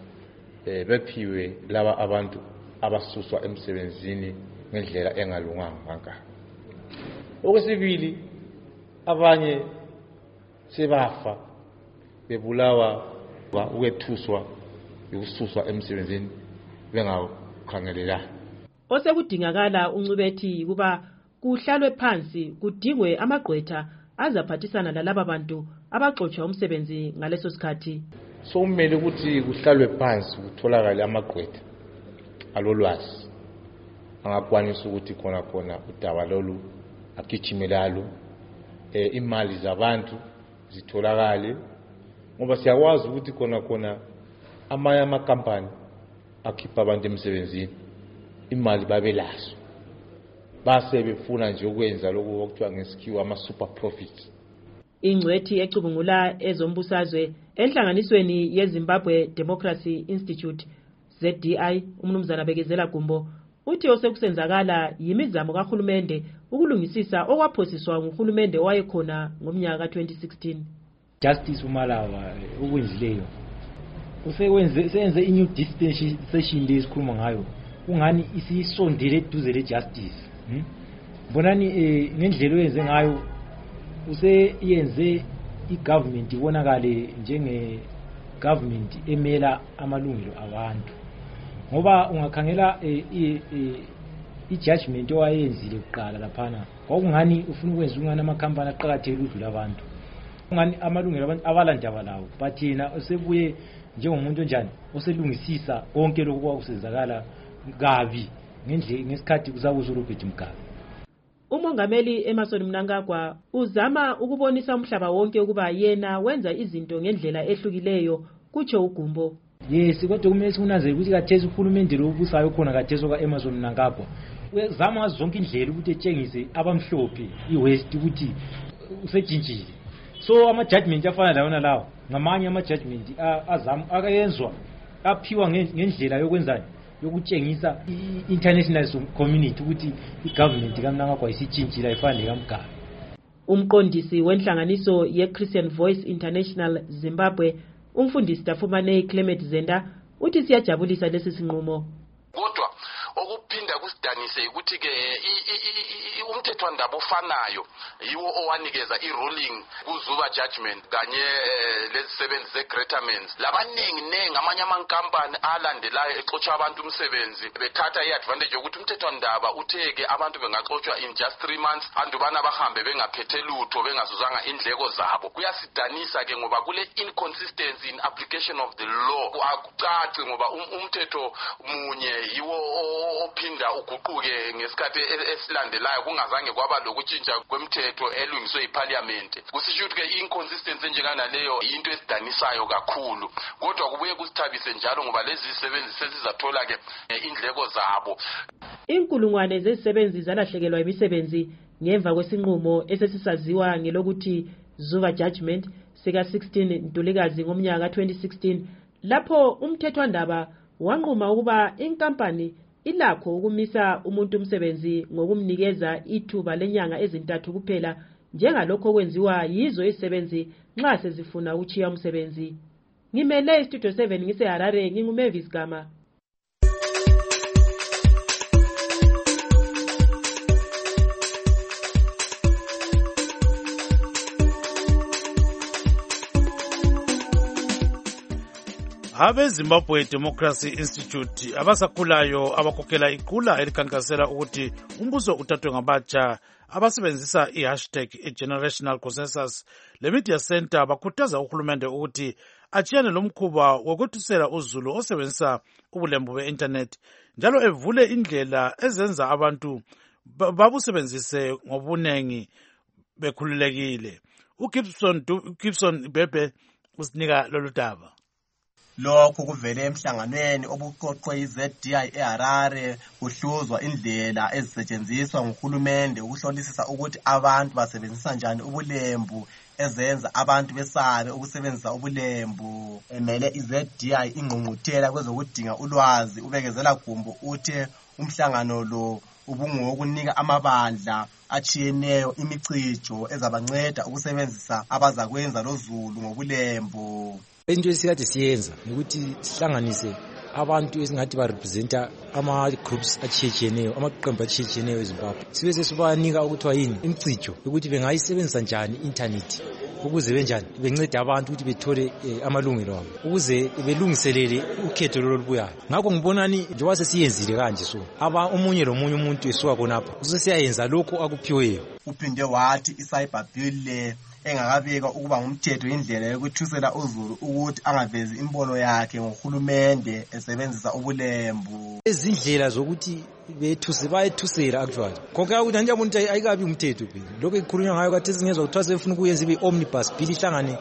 bephiwe laba abantu abasuswa emsebenzini ngendlela engalunganga. Okwesibili abanye sebafa bebulawa ukwethuswa ukususwa emsebenzini bengakhangelelanga. Osekudingakala uNcubethi kuba kuhlalwe phansi kudingwe amagqwetha azaphathisana lalaba bantu abaxotsha umsebenzi ngaleso sikhathi. So kumele ukuthi kuhlalwe phansi kutholakale amagqwetha alolwazi angakwanisa ukuthi khona khona udaba lolu agijimelayo eh imali zabantu zitholakale ngoba siyakwazi ukuthi khona khona amanye amakampani akhipha abantu emsebenzini imali babelazo base befuna nje ukwenza lokho okuthiwa ngesikhiwa ama super profits. Ingcwethi ecubungula ezombusazwe enhlanganisweni yeZimbabwe Democracy Institute Z D I umnumzana Bekezela Gumbo uthi osekusenzakala yimizamo kahulumende ukulungisisa okwaphosiswa nguhulumende owayekhona ngomnyaka ka twenty sixteen. Justice uMalaba ukwenzileyo usekwenze senze inew dispensation lesikhuluma ngayo ungani isisondele eduze le justice. Bonani ngendlela oyenze ngayo useyenze igovernment ibonakale njenge government emela amalungelo abantu ngoba ungakhangela i-judgment owayenzile kuqala laphana kwakungani ufuna ukwenza ungani amakhampani aqhakathekile udlula abantu ungani amalungelo abantu abalandaba lawo but yena usebuye njengomuntu onjani oselungisisa konke lokho kwakusenzakala kabi ngendlela ngesikhathi kuzakuzo Robert Mugabe. Umongameli Emmerson Mnangagwa uzama ukubonisa umhlaba wonke ukuba yena wenza izinto ngendlela ehlukileyo kutsho uGumbo. yes kodwa kumele sikunanzele ukuthi kathesi uhulumende lo obusayo khona kathesi oka-Amazon Mnangagwa uyazama ngazo zonke indlela ukuthi etshengise abamhlophe i-West ukuthi usejintshile. So ama-judgment afana lawona lawo ngamanye ama-judgment azama akayenzwa aphiwa ngendlela yokwenzani yokutshengisa i-international community ukuthi i-government kaMnangagwa isitshintshile ayifani lekamgaba. Umqondisi wenhlanganiso ye-Christian Voice International Zimbabwe umfundisi Tafumane Clement Zenda uthi siyajabulisa lesi sinqumo. Kodwa okuphinda kusidanise ukuthi ke umthethwandaba ofanayo yiwo owanikeza i-ruling kuZuba judgment kanye lezisebenzi ze-Greatermans. Labaningi nengi amanye amankampani alandelayo exotsha abantu umsebenzi bethatha i-advantage yokuthi umthethwandaba utheke abantu bengaxotshwa in just three months andubana bahambe bengaphethe lutho bengasuzanga indleko zabo. Kuyasidanisa ke ngoba kule inconsistency in application of the law. Akucaci ngoba umthetho munye yiwo ophinda uguquke ngesikhathi esilandelayo kungazange kwaba lokutshintsha kwemthetho elungiswe yiParliament. Kusisho ukuthi ke inconsistency njengana leyo into esidanisayo kakhulu, kodwa kubuye kusithabise njalo ngoba lezi zisebenzi sezizathola ke indleko zabo. Inkulungwane zezisebenzi zalahlekelwa imisebenzi ngemva kwesinqumo esesisaziwa ngelokuthi Zuba judgment sika sixteen Ntulikazi ngomnyaka twenty sixteen lapho umthethwandaba wanquma ukuba inkampani ilakho ukumisa umuntu umsebenzi ngokumnikeza ithuba lenyanga ezintathu kuphela njengalokho kwenziwa yizo izisebenzi nxa sezifuna ukuchiya umsebenzi. Ngimele Studio seven ngise Harare nginguMavis Gama. Abe-Zimbabwe Democracy Institute abasakhulayo abakhokhela iqula elikhankasela ukuthi umbuso uthathwe ngabatsha abasebenzisa i-hashtag i-generational consensus le-media center bakhuthaza uhulumende ukuthi achiyane lomkhuba wokwethusela uzulu osebenzisa ubulembu be-internet njalo evule indlela ezenza abantu babusebenzise ngobunengi bekhululekile. uGibson Gibson Bebe usinika lolu daba. Lokhu kuvele emhlanganweni obuqoqwe yi-Z D I eHarare kuhluzwa indlela ezisetshenziswa nguhulumende ukuhlolisisa ukuthi abantu basebenzisa njani ubulembu ezenza abantu besabe ukusebenzisa ubulembu. Emele i-Z D I ingqungquthela kwezokudinga ulwazi ubekezela Gumbo uthi umhlangano lo ubungokunika amabandla achiyeneyo imicijo ezabanceda ukusebenzisa abazakwenza lozulu ngobulembu. Into esikade siyenza ukuthi sihlanganise abantu esingathi ba representa ama groups achiyeneyo amaqembu achiyeneyo eZimbabwe sibe sesibanika ukuthiwa yini imicijo ukuthi bengayisebenzisa njani internet ukuze benjani bencede abantu ukuthi bethole amalungelo abo ukuze belungiselele ukhetho lolubuyayo. Ngakho ngibonani njengoba sesiyenzile kanje so aba umunye lomunye umuntu esuka khonapha usesiyayenza lokho akuphiweyo. Uphinde wathi i-cyber bill le engakabeka ukuba ngumthetho indlela yokuthusela uzulu ukuthi angavezi imbono yakhe ngohulumende esebenzisa ubulembu. Izindlela zokuthi bethuse bayethusela actually konke ukuthi nje umuntu ayikabi umthetho phela lokho ikhulunywa ngayo kathi singezwe ukuthi asefuna ukuyenza ibe omnibus bill ihlangane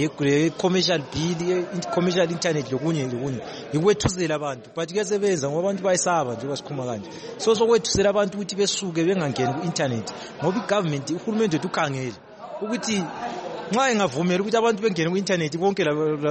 le commercial bill commercial internet lokunye lokunye ikwethusela abantu but ke sebenza ngoba abantu bayisaba nje basikhuma kanje so sokwethusela abantu ukuthi besuke bengangeni ku internet ngoba igovernment uhulumende ukhangele ukuthi nxa engavumela ukuthi abantu bengene ku internet bonke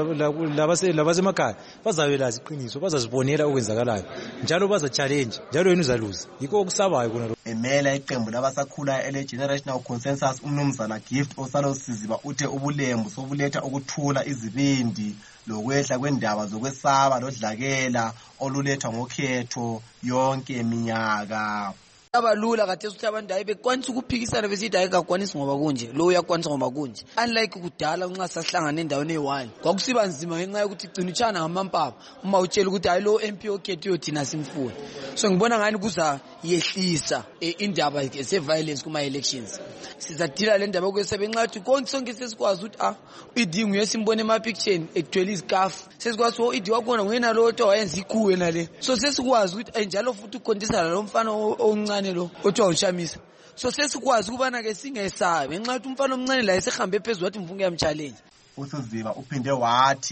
labase labasemakhaya bazawelazi iqiniso bazazibonela okwenzakalayo njalo baza challenge njalo yena uzaluza yikho okusabayo kuna. Emela iqembu labasakhula ele generational consensus umnumzana Gift osalo siziba uthe ubulembu sobuletha ukuthula izibindi lokwehla kwendaba zokwesaba lodlakela oluletha ngokhetho yonke eminyaka. Abalula kathesi ukuthi abantu hayi bekwanisa ukuphikisana besithi hayi kakwanisi ngoba kunje lo uyakwanisa ngoba kunje unlike kudala nxa sahlangana endaweni eyi-one kwakusiba nzima ngenxa yokuthi gcina utshana ngamampapa uma utshela ukuthi hayi lo M P okhethiwe thina simfuni. So ngibona ngani kuza yehlisa indaba ze-violence kuma-elections. Sizadila le ndaba yokwesebe nxa yokuthi konke sonke sesikwazi ukuthi ah idi nguye simbone emapictureni ekuthwele izikafu sesikwazi ukuthi idi wakhona nguyena lo othiwa wayenza ikhuwe nale so sesikwazi ukuthi njalo futhi ukhontesana lo mfana omncane lo othiwa uShamisa so sesikwazi ukubana ke singesabe nxa ukuthi umfana omncane la esehambe phezulu wathi mfunge yamchallenge. uSuziba uphinde wathi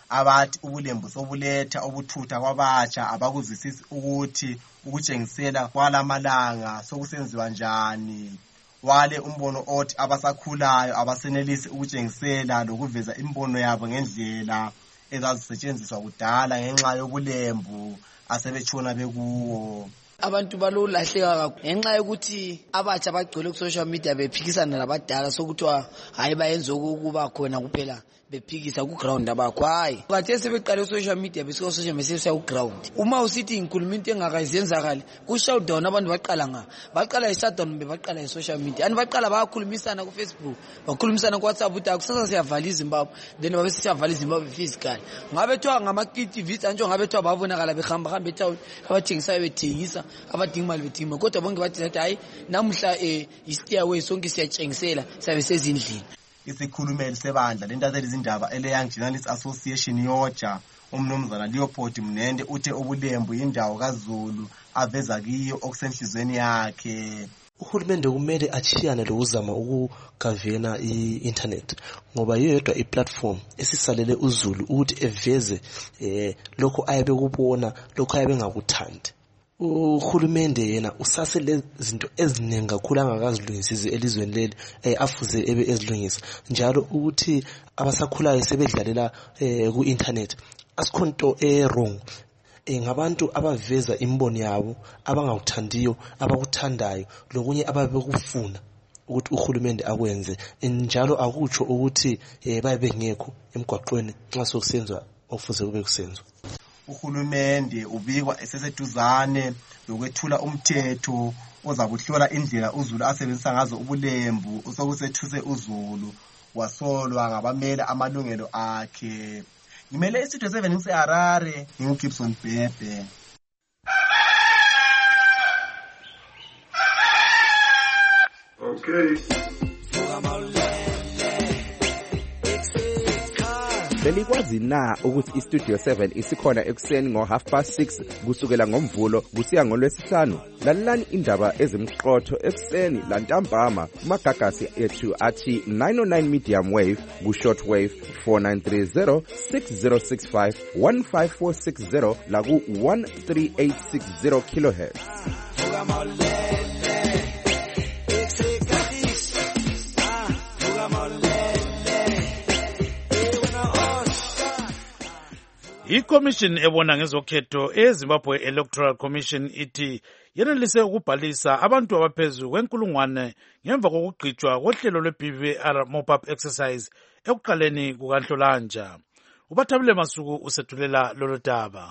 abathi ubulembu sobuletha obuthutha kwabatsha abakuzwisisi ukuthi ukutshengisela kwalamalanga sokusenziwa njani. Wale umbono othi abasakhulayo abasenelisi ukutshengisela lokuveza imbono yabo ngendlela ezazisetshenziswa kudala ngenxa yobulembu asebetshona bekuwo. Abantu balolahleka kakhulu ngenxa yokuthi abatsha bagcwele ku social media bephikisana labadala sokuthiwa hayi bayenza ukuba khona kuphela bephikisa ku ground abakho. Hayi kade sebeqala social media besiko social media seya ku ground. Uma usithi inkulumo into engakayenzakali ku showdown abantu baqala nga baqala i-shutdown bebaqala i-social media ani baqala bayakhulumisana ku Facebook bakhulumisana ku WhatsApp uthi akusasa siyavala iZimbabwe then babe siyavala iZimbabwe physical ngabe thiwa ngama-activists anjo ngabe thiwa babonakala behamba hamba etown abathengisa bethengisa abadinga imali bedinga kodwa bonke bathi nathi hayi namuhla eh i-stairway sonke siyatshengisela sabe sezindlini. Isikhulumeli sebandla lentatheli izindaba ele-Young Journalists Association yoja umnumzana Leopold Mnende uthe ubulembu yindawo kaZulu aveza kiyo okusenhlizweni yakhe. Uhulumende kumele achiyane lokuzama ukugavena i-internet ngoba yedwa i-platform esisalele uZulu ukuthi eveze eh lokho ayabe kubona lokho ayabe ngakuthandi. Uhulumende yena usasele izinto eziningi kakhulu angakazilungisisi elizweni leli eh afuze ebe ezilungisa njalo ukuthi abasakhulayo sebedlalela eh ku internet asikhonto e wrong eh ngabantu abaveza imbono yabo abangakuthandiyo abakuthandayo lokunye ababekufuna ukuthi uhulumende akwenze njalo akutsho ukuthi eh babe ngekho emgwaqweni nxa sokusenzwa ofuze kube kusenzwa. Uhulumende ubikwa eseseduzane lokwethula umthetho ozakuhlola indlela uZulu asebenzisa ngazo ubulembu usokusethuse uZulu wasolwa ngabamela amalungelo akhe. Ngimele istudio seven ngiseHarare nginguGibson Bhebhe. Okay. Belikwazi na ukuthi iStudio seven isikhona ekuseni ngo half past six kusukela ngomvulo kusiya ngolwesihlanu. Lalelani indaba ezimqotho ekuseni lantambama kumagagasi ethu athi nine oh nine medium wave ku short wave four nine three zero six zero six five one five four six zero la ku one three eight six zero kilohertz. iCommission ebona ngezokhetho eZimbabwe Electoral Commission ithi yenelise ukubhalisa abantu abaphezulu kwenkulungwane ngemva kokugqitshwa kohlelo lwe-B V R mop-up exercise ekuqaleni kukaNhlolanja. Ubathabile Masuku usethulela lolu daba.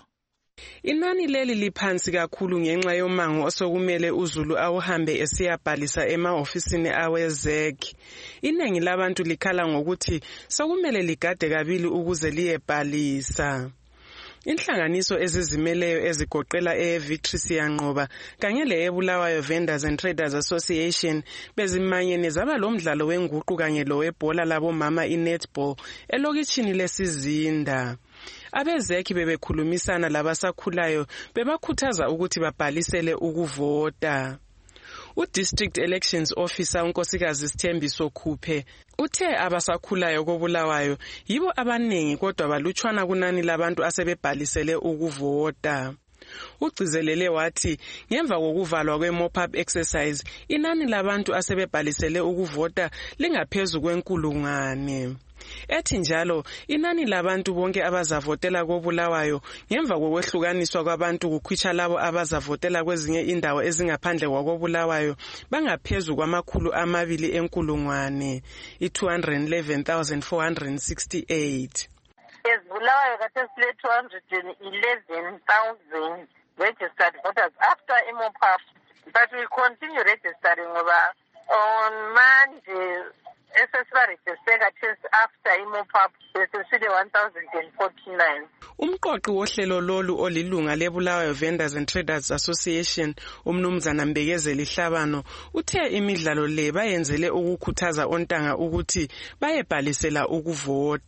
Inani leli liphansi kakhulu ngenxa yomango osokumele uZulu awuhambe esiyabhalisa ema-ofisini awe-Z E C. Iningi labantu likhala ngokuthi sokumele ligade kabili ukuze liyebhalisa. Inhlanganiso ezizimeleyo ezigoqela e-Victory Siyanqoba kanye le-Ebulawayo Vendors and Traders Association bezimanyene zaba lomdlalo wenguqu kanye lowebhola labomama i-netball elokitshini lesizinda. Abezeki bebekhulumisana labasakhulayo bebakhuthaza ukuthi babhalisele ukuvota. U-District Elections Officer uNkosikazi Sithembiso Khuphe uthe abasakhulayo koBulawayo yibo abaningi kodwa balutshwana kunani labantu asebebhalisele ukuvota. Ugcizelele wathi ngemva kokuvalwa kwe-mop-up exercise inani labantu asebebhalisele ukuvota lingaphezulu kwenkulungwane. Ethi njalo inani labantu bonke abazavotela koBulawayo ngemva kokwehlukaniswa kwabantu kukhwitsha labo abazavotela kwezinye indawo ezingaphandle kwakoBulawayo bangaphezulu kwamakhulu amabili enkulungwane i-two hundred eleven thousand four hundred sixty-eight. eBulawayo kade sile two hundred eleven thousand registered voters after i-mop-up, but we continue registering ngoba on Monday esesibaregister test after i-mop-up besesile one thousand forty-nine. Umqoqi wohlelo lolu olilunga leBulawayo Vendors and Traders Association umnumzana Mbekezeli Hlabano uthe imidlalo le bayenzele ukukhuthaza ontanga ukuthi bayebhalisela ukuvota.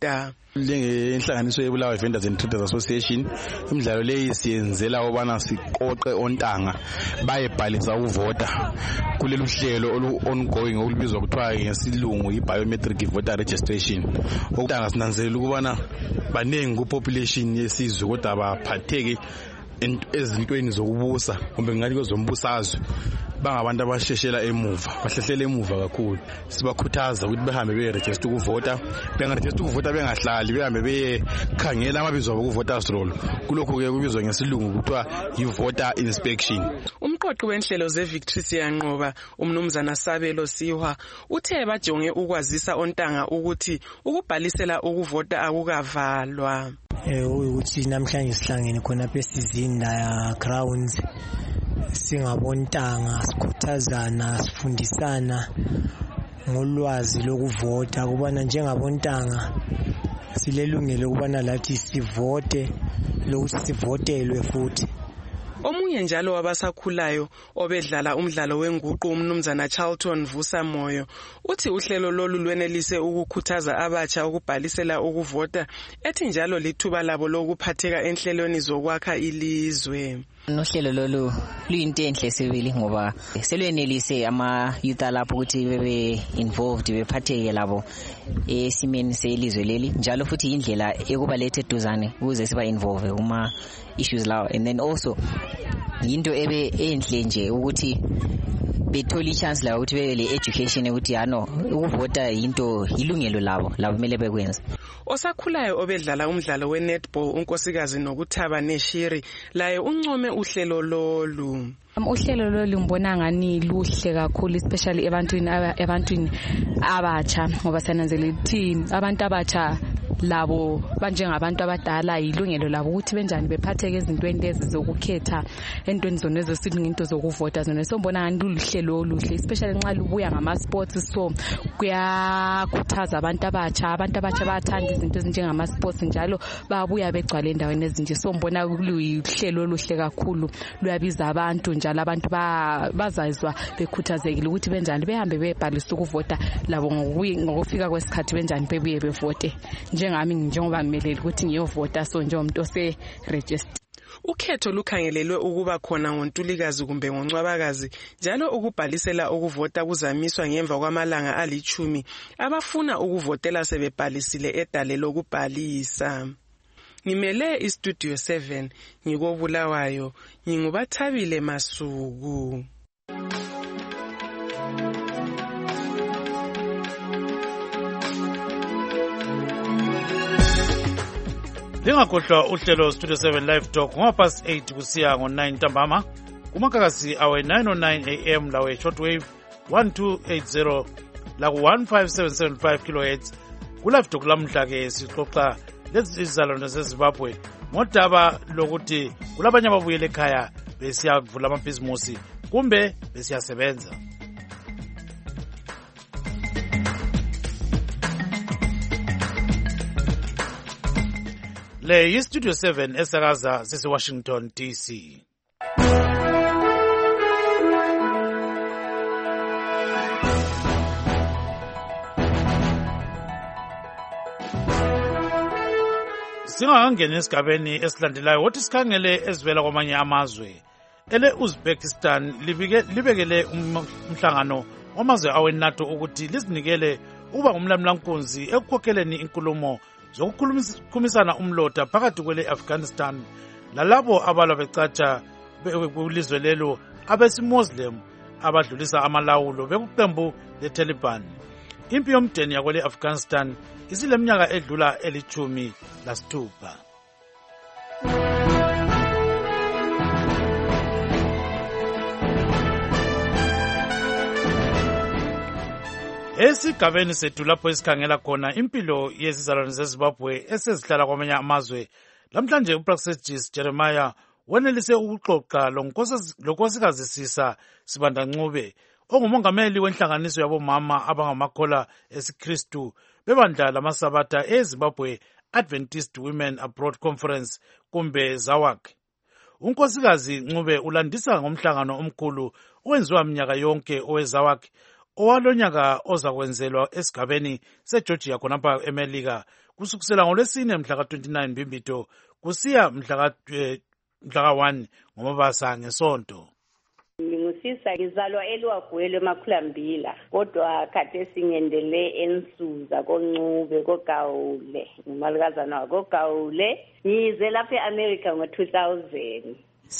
Njengenhlanganiso yeBulawayo Vendors and Traders Association, imidlalo leyi siyenzela ubana siqoqe ontanga bayebhalisa ukuvota kulelu hlelo olu ongoing olubizwa kuthiwa ngesilungu i-biometric voter registration. Okuntanga sinanzelela ukubana baningi ku-population yesizwe kodwa baphatheke ezintweni zokubusa kumbe ngathi kwezombusazwe bangabantu abasheshela emuva bahlehlela emuva kakhulu. Sibakhuthaza ukuthi behambe beregister ukuvota, bengaregister ukuvota bengahlali behambe bekhangela amabizo abo ku-voters roll. Kulokho ke kubizwa ngesilungu kuthiwa yi-voter inspection. Umqoqi wenhlelo ze-Victory Siyanqoba umnumzana Sabelo Siwa uthe bajonge ukwazisa ontanga ukuthi ukubhalisela ukuvota akukavalwa. Eh ukuthi namhlanje sihlangene khona besizini la grounds singabontanga sikhuthazana sifundisana ngolwazi lokuvota kubona njengabontanga silelungelo kubana lathi sivote lokuthi sivotelwe futhi. Omunye njalo wabasakhulayo obedlala umdlalo wenguqu umnumzana Charlton Vusa Moyo uthi uhlelo lolu lwenelise ukukhuthaza abatsha ukubhalisela ukuvota ethi njalo lithuba labo lokuphatheka enhlelweni zokwakha ilizwe. Nohlelo lolu luyinto enhle sibili ngoba selwenelise ama youth lapho ukuthi bebe involved bephatheke labo esimeni selizwe leli njalo futhi indlela ekubalethe duzane ukuze siba involve uma issues lawo, and then also into ebe enhle nje ukuthi bethola chance la ukuthi bebe le education ukuthi yano ukuvota into ilungelo labo labo kumele bekwenza. Osakhulayo obedlala umdlalo we-netball unkosikazi Nokuthaba Neshiri laye uncome uhlelo lolu. Uhlelo lolu ngibona ngani luhle kakhulu especially ebantwini ebantwini abatsha ngoba sananzelela ukuthi abantu abatsha labo banjengabantu abadala ilungelo labo ukuthi benjani bephatheke ezintweni lezi zokukhetha entweni zona ezesithi into zokuvota zona. So ngibona ngani luluhlelo oluhle especially nxa lubuya ngama sports, so kuyakhuthaza abantu abatsha abantu abatsha bayathanda izinto ezinjengama sports njalo babuya begcwala endaweni ezinje. So ngibona luyihlelo oluhle kakhulu luyabiza abantu njalo abantu bazazwa bekhuthazekile ukuthi benjani behambe bebhalisa ukuvota labo ngokufika kwesikhathi benjani bebuye bevote njengami njengoba ngimelele ukuthi ngiyovota so njengomuntu ose register. Ukhetho lukhangelelwe ukuba khona ngoNtulikazi kumbe ngoNcwabakazi njalo ukubhalisela ukuvota kuzamiswa ngemva kwamalanga alichumi abafuna ukuvotela sebebhalisile edale lokubhalisa. Ngimele iStudio seven ngikobulawayo ngingubathabile Masuku. Lingakhohlwa uhlelo Studio seven Live Talk ngapast eight kusiya ngo-nine ntambama kumakakasi awe nine oh nine a m lawe shortwave one two eight zero la ku one five seven seven five kilohertz. Ku-Live Talk lamhla ke sixoxa lezi izizalwane zaseZimbabwe ngodaba lokuthi kulabanye ababuyele ekhaya besiya kuvula amabhizimusi kumbe besiyasebenza. Le yi-Studio seven esakaza sise-Washington D C. Singakangeni esigabeni esilandelayo wothi sikhangele ezivela kwamanye amazwe. Ele Uzbekistan libekele umhlangano wamazwe aweNATO ukuthi lizinikele uba ngumlamlankunzi ekukhokheleni inkulumo zokukhulumisana umlota phakathi kwele Afghanistan lalabo abalwa becatsha kwilizwe lelo abesimuslim abadlulisa amalawulo bekuqembu leTaliban. Impi yomdeni yakwele Afghanistan isileminyaka edlula elichumi lasithupha. Esigabeni sethu lapho esikhangela khona impilo yezizalwane zeZimbabwe esezihlala kwamanye amazwe. Lamhlanje uPraxedis Jeremiah wenelise ukuxoxa lonkosikazi Sisa Sibandancube ongumongameli wenhlanganiso yabomama abangamakhola esiKristu bebandla lamasabatha eZimbabwe Adventist Women Abroad Conference kumbe ZAWAC. Unkosikazi Ncube ulandisa ngomhlangano omkhulu owenziwa minyaka yonke oweZAWAC owalonyaka ozakwenzelwa esigabeni seGeorgia khonapha eMelika kusukisela ngolwesine mhla ka twenty-nine Mbimbito kusiya mhla ka mhla ka one ngoMabasa ngesonto. Ngingusisa ngizalwa eLwagwele eMakhulambila kodwa khathesi ngendele eNsuza koNcube koGawule umalukazana koGawule ngize lapha eAmerica ngo two thousand.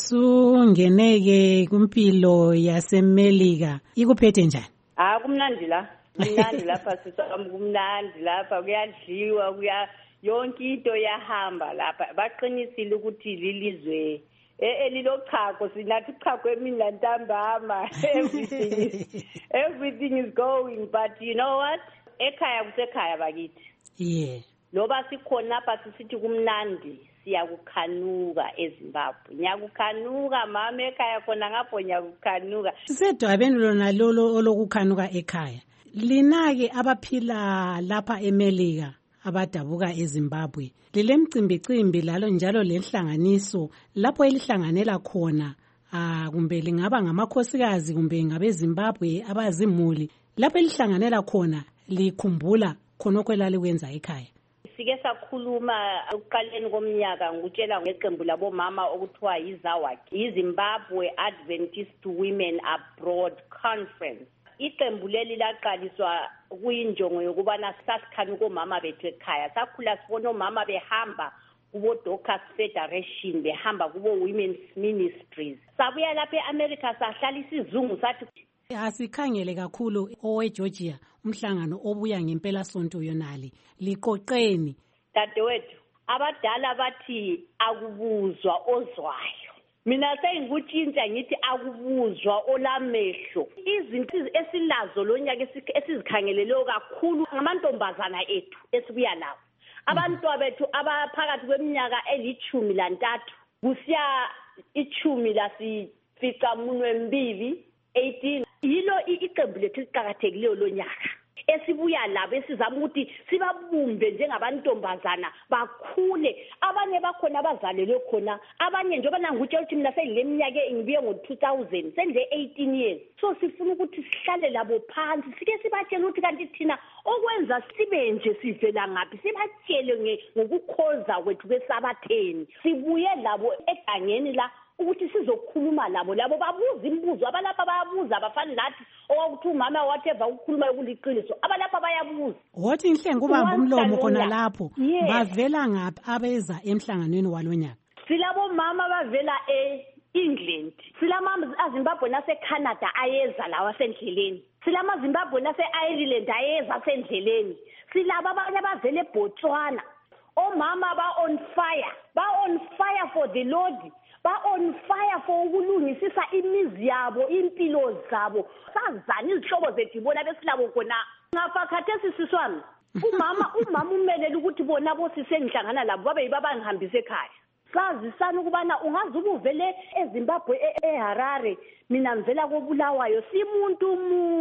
Sungeneke kumpilo yaseMelika ikuphethe njani? Ah kumnandi la. Kumnandi lapha sisami kumnandi lapha kuyadliwa kuya yonke into yahamba lapha baqinisile ukuthi lilizwe elilochago sinathi chago emini ntambama everything is everything is going but you know what ekhaya kusekhaya bakithi yeah loba sikhona lapha sisithi kumnandi siyakukhanuka eZimbabwe nyakukhanuka mama ekhaya khona ngapho nyakukhanuka sisedwabeni lona lolo olokukhanuka ekhaya linake abaphila lapha eMelika abadabuka eZimbabwe lilemcimbicimbi lalo njalo lenhlanganiso lapho elihlanganela khona ah kumbe lingaba ngamakhosikazi kumbe ngabe Zimbabwe abazimuli lapho elihlanganela khona likhumbula khonokho lalikwenza ekhaya. Sike sakhuluma ukuqaleni komnyaka ngutshela ngeqembu labomama okuthiwa yiZawaki iZimbabwe Adventist Women Abroad Conference. Iqembu leli laqaliswa kuyinjongo yokubana sasikhanuka omama bethu ekhaya sakhula sibona omama behamba kubo Doctors Federation behamba kubo Women's Ministries sabuya lapha eAmerica sahlala isizungu sathi asikhangele kakhulu oweGeorgia umhlangano obuya ngempela sonto yonali liqoqeni dadewethu abadala bathi akubuzwa ozwayo mina sengikutshintsha ngithi akubuzwa olamehlo izinto esilazo lonyaka esizikhangeleleyo kakhulu ngamantombazana ethu esibuya lawo abantu bethu abaphakathi kweminyaka elithumi lantathu kusiya ichumi lasifica munwe mbili eighteen yilo iqembu lethu liqhakathekileyo lonyaka esibuya labo esizama ukuthi sibabumbe njengabantombazana bakhule abanye bakhona abazalelwe khona abanye njengoba nangutshela ukuthi mina sengileminyaka engibuye ngo two thousand sendle eighteen years so sifuna ukuthi sihlale labo phansi sike sibatshela ukuthi kanti thina okwenza sibe nje sivela ngaphi sibatshele ngokukhoza kwethu besabatheni sibuye labo egangeni la ukuthi sizokhuluma labo labo babuza imibuzo abalapha bayabuza abafani lathi okuthi umama whatever ukukhuluma ukuliqiniso abalapha bayabuza wathi inhlengo ubamba umlomo khona lapho bavela ngaphi abeza emhlanganweni walonyaka silabo mama bavela eEngland silama aZimbabwe naseCanada ayeza lawa sendleleni silama Zimbabwe naseIreland ayeza sendleleni silaba abanye abavela eBotswana omama ba on fire ba on fire for the Lord ba on fire for ukulungisisa imizi yabo impilo zabo sazana izihlobo zethu bona besilabo khona ngafa khathesi siswami umama umama umelele ukuthi bona bosisengihlangana labo babe yibabangihambise ekhaya sazisana ukubana ungazuba uvele eZimbabwe eHarare mina ngivela kobulawayo simuntu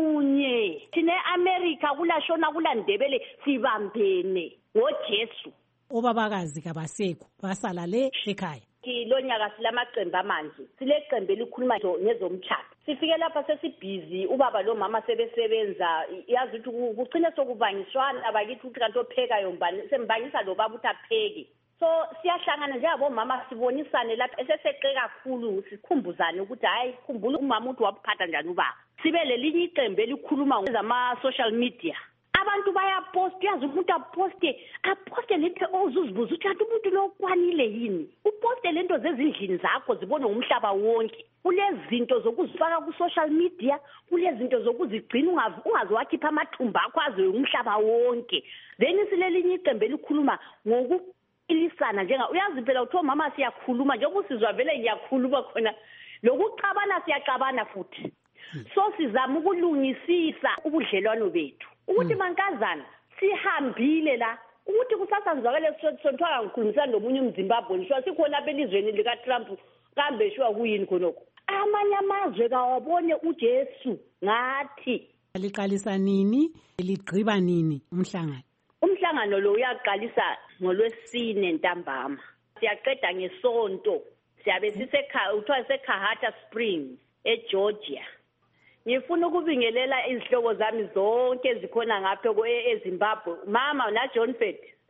munye thine eAmerica kulashona kulandebele sibambene ngoJesu obabakazi kabasekho basala le ekhaya kilonyaka silamaqembu amanje sileqembu elikhuluma ngezomthatho sifike lapha sesibhizi ubaba lo mama sebesebenza yazi ukuthi kucine sokubangiswana abakithi ukuthi kanti ophekayo mbani sembangisa lo baba uthapheke so siyahlangana njengabo mama sibonisane lapha eseseqe kakhulu sikhumbuzane ukuthi hayi khumbula umama uthi waphatha njani ubaba sibe lelinye iqembu elikhuluma ngezama social media abantu bayapost yazi umuntu aposte aposte lento ozuzibuza ukuthi kanti umuntu lo kwanile yini uposte lento zezindlini zakho zibone umhlaba wonke kulezinto zokuzifaka ku social media kulezinto zokuzigcina ungazi wakhipha amathumba akho aze umhlaba wonke then silelinye iqembu elikhuluma ngoku ilisana njenga uyazi phela utho mama siyakhuluma njengoba usizwa vele ngiyakhuluma khona lokuxabana siyaxabana futhi so sizama ukulungisisa ubudlelwano bethu ukuthi mankazana sihambile la ukuthi kusasa ngizwakele sontwaka ngikhulumisana nomunye umZimbabwe ngisho sikhona belizweni lika Trump kambe shwa kuyini khonoko amanye amazwe kawabone uJesu ngathi liqalisa nini ligqiba nini umhlangano umhlangano lo uyaqalisa ngolwesine ntambama siyaqeda ngesonto siyabe sisekhaya uthiwa seKahata Springs eGeorgia ngifuna ukubingelela izihlobo zami zonke ezikhona ngapha eZimbabwe mama na John Fett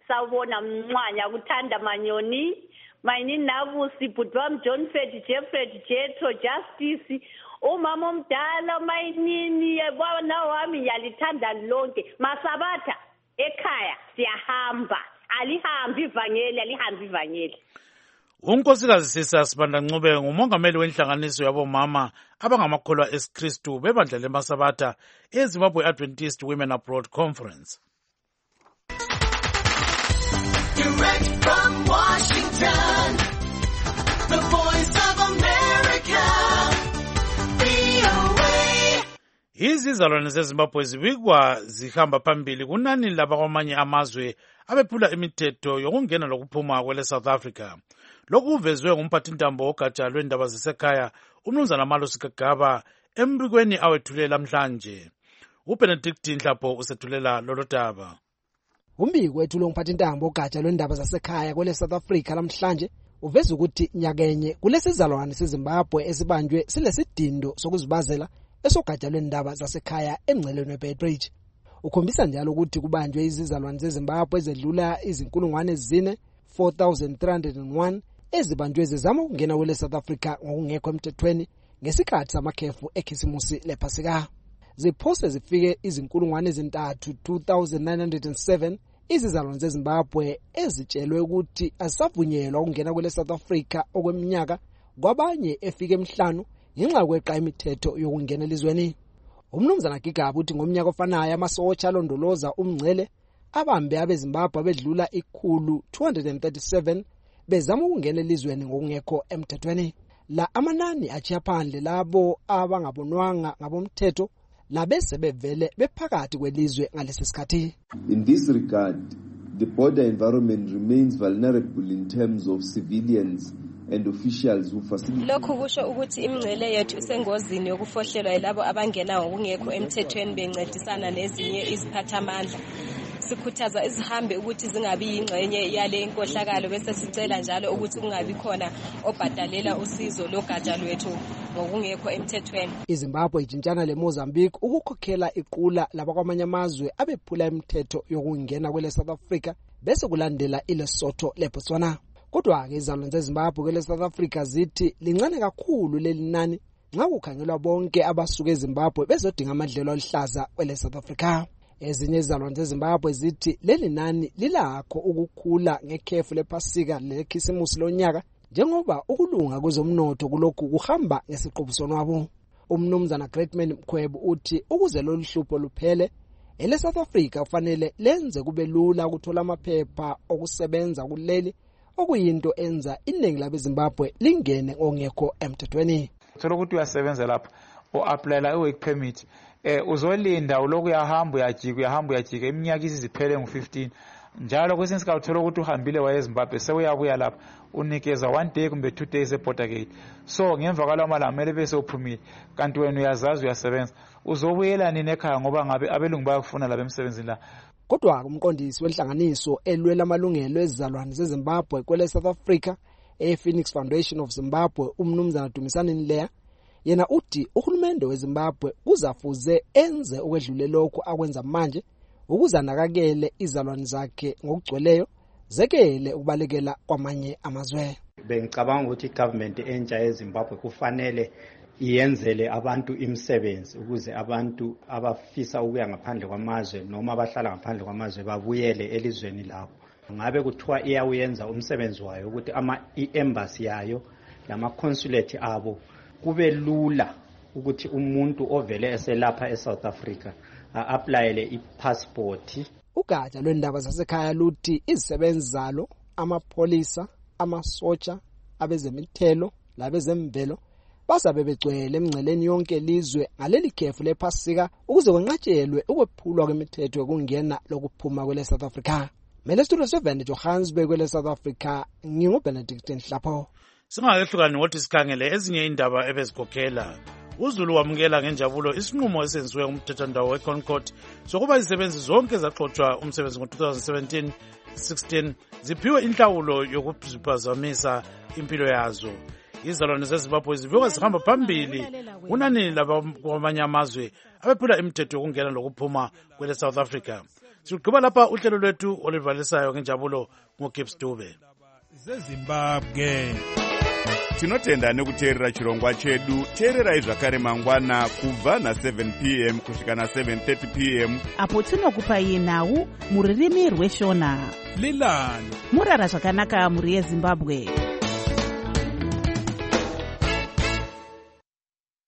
sawubona mncwanya kuthanda manyoni mayini nabusi bhutwam John Fred Jeffred Jetro Justice umama omdala mayinini yabona wami yalithanda lonke masabatha ekhaya siyahamba alihambi ivangeli alihambi ivangeli. Unkosikazi Sisa Sibanda Ncube ngumongameli wenhlanganiso yabomama abangamakholwa esikristu bebandla leMasabatha eZimbabwe Adventist Women Abroad Conference. Direct from Washington, the Voice of America, V O A. Izizalwane zeZimbabwe zibikwa zihamba phambili kunani labakwamanye amazwe abephula imithetho yokungena lokuphuma kwele South Africa. Lokhu kuvezwe ngumphathintambo wogatsha lwendaba zasekhaya umnumzana Malusi Kagaba embikweni awethulela namhlanje. uBenedict Nhlapho usethulela lolo daba. Umbiko wethu lomphathintambo wogatsha lwendaba zasekhaya kwele South Africa namhlanje uveza ukuthi nyakenye kulesizalwane seZimbabwe esibanjwe silesidindo sokuzibazela esogatsha lwendaba zasekhaya emngceleni weBedbridge. Ukhombisa njalo ukuthi kubanjwe izizalwane zeZimbabwe ezedlula izinkulungwane ezine four thousand three hundred one ezibanjwe zizama ukungena kwele South Africa ngokungekho emthethweni ngesikhathi samakhefu ekhisimusi lePhasika. Ziphose zifike izinkulungwane ezintathu two thousand nine hundred seven izizalwane zeZimbabwe ezitshelwe ukuthi asavunyelwa ukungena kwele South Africa okweminyaka kwabanye efike emhlanu ngenxa yokweqa imithetho yokungena elizweni. Umnumzana Gigaba uthi ngomnyaka ofanayo amasotsha alondoloza umngcele abambe abeZimbabwe abedlula ikhulu two hundred thirty-seven bezama ukungena elizweni ngokungekho emthethweni. La amanani achiya phandle labo abangabonwanga ngabomthetho labese bevele bephakathi kwelizwe ngalesi sikhathi. In this regard, the border environment remains vulnerable in terms of civilians and officials who facilitate. Lokhu kusho ukuthi imingcele yethu isengozini yokufohlelwa yilabo abangena ngokungekho emthethweni bencedisana nezinye iziphathamandla. Sikhuthaza izihambi ukuthi zingabi yingxenye yale inkohlakalo bese sicela njalo ukuthi kungabi khona obhadalela usizo logatsha lwethu ngokungekho emthethweni. iZimbabwe ijintshana leMozambique ukukhokhela iqula labakwamanye amazwe abephula imithetho yokungena kwele South Africa bese kulandela iLesotho leBotswana. Kodwa ke izalwane zeZimbabwe kwele South Africa zithi lincane kakhulu leli nani nxa kukhangelwa bonke abasuka eZimbabwe bezodinga amadlelo alihlaza kwele South Africa. Ezinye izalwane zeZimbabwe zithi leli nani lilakho ukukhula ngekhefu lePhasika lekhisimusi lonyaka njengoba ukulunga kwezomnotho kulokhu kuhamba ngesiqobisano wabo. Umnumzana Greatman Mkhwebo uthi ukuze lolu hlupho luphele ele South Africa kufanele lenze kube lula ukuthola amaphepha okusebenza kuleli okuyinto enza iningi labeZimbabwe lingene ongekho emthethweni. Thola ukuthi uyasebenza lapha o applyela iwork permit eh uzolinda uloku uyahamba uyajika uyahamba uyajika iminyaka iziphele ngu fifteen njalo kwesinye isikhathi uthola ukuthi uhambile waye eZimbabwe sewuyabuya lapha unikeza one day kumbe two days eborder gate. So ngemva kwalawo malanga mele bese uphumile kanti wena uyazazi uyasebenza uzobuyela nini ekhaya ngoba ngabe abelungu bayakufuna lapha emsebenzini la. Kodwa umqondisi wenhlanganiso elwela amalungelo ezizalwane zeZimbabwe kwele South Africa ePhoenix Foundation of Zimbabwe umnumzana Dumisani Nleya yena uthi uhulumende weZimbabwe uzafuze enze okwedlule lokho akwenza manje ukuzanakakele izalwane zakhe ngokugcweleyo zekele ukubalekela kwamanye amazwe. Bengicabanga ukuthi igovernment entsha yeZimbabwe kufanele iyenzele abantu imisebenzi ukuze abantu abafisa ukuya ngaphandle kwamazwe noma abahlala ngaphandle kwamazwe babuyele elizweni labo. Ngabe kuthiwa iyawenza umsebenzi wayo ukuthi ama embassy yayo lama consulate abo kube lula ukuthi umuntu ovele eselapha eSouth Africa a-applyele ipassport. Ugatsha lwendaba zasekhaya luthi izisebenzi zalo amapholisa amasotsha abezemithelo labezemvelo basabe begcwele emngceleni yonke elizwe ngaleli khefu lePhasika ukuze kwenqatshelwe ukwephulwa kwemithetho yokungena lokuphuma kwele South Africa. Mele Studio seven Johannesburg kwele South Africa nginguBenedict Nhlapho. Singakehlukani ngokuthi sikhangele ezinye indaba ebezikhokhela. uZulu wamukela ngenjabulo isinqumo esenziwe umthethandawo weConcord sokuba izisebenzi zonke zaxoxwa umsebenzi ngo-twenty seventeen sixteen ziphiwe inhlawulo yokuziphazamisa impilo yazo. Izalwane zeZimbabwe zibikwa zihamba phambili kunani labakwamanye amazwe abephula imithetho yokungena lokuphuma kwele South Africa. sigqiba lapha uhlelo lwethu oluvalisayo ngenjabulo nguGibbs Dube. zezimbabwe tinotenda nekuteerera chirongwa chedu. teererai zvakare mangwana kubva na-seven p m kusvika na-seven thirty p m apo tinokupai nhau mururimi rweshona lilani murara zvakanaka muri yezimbabwe.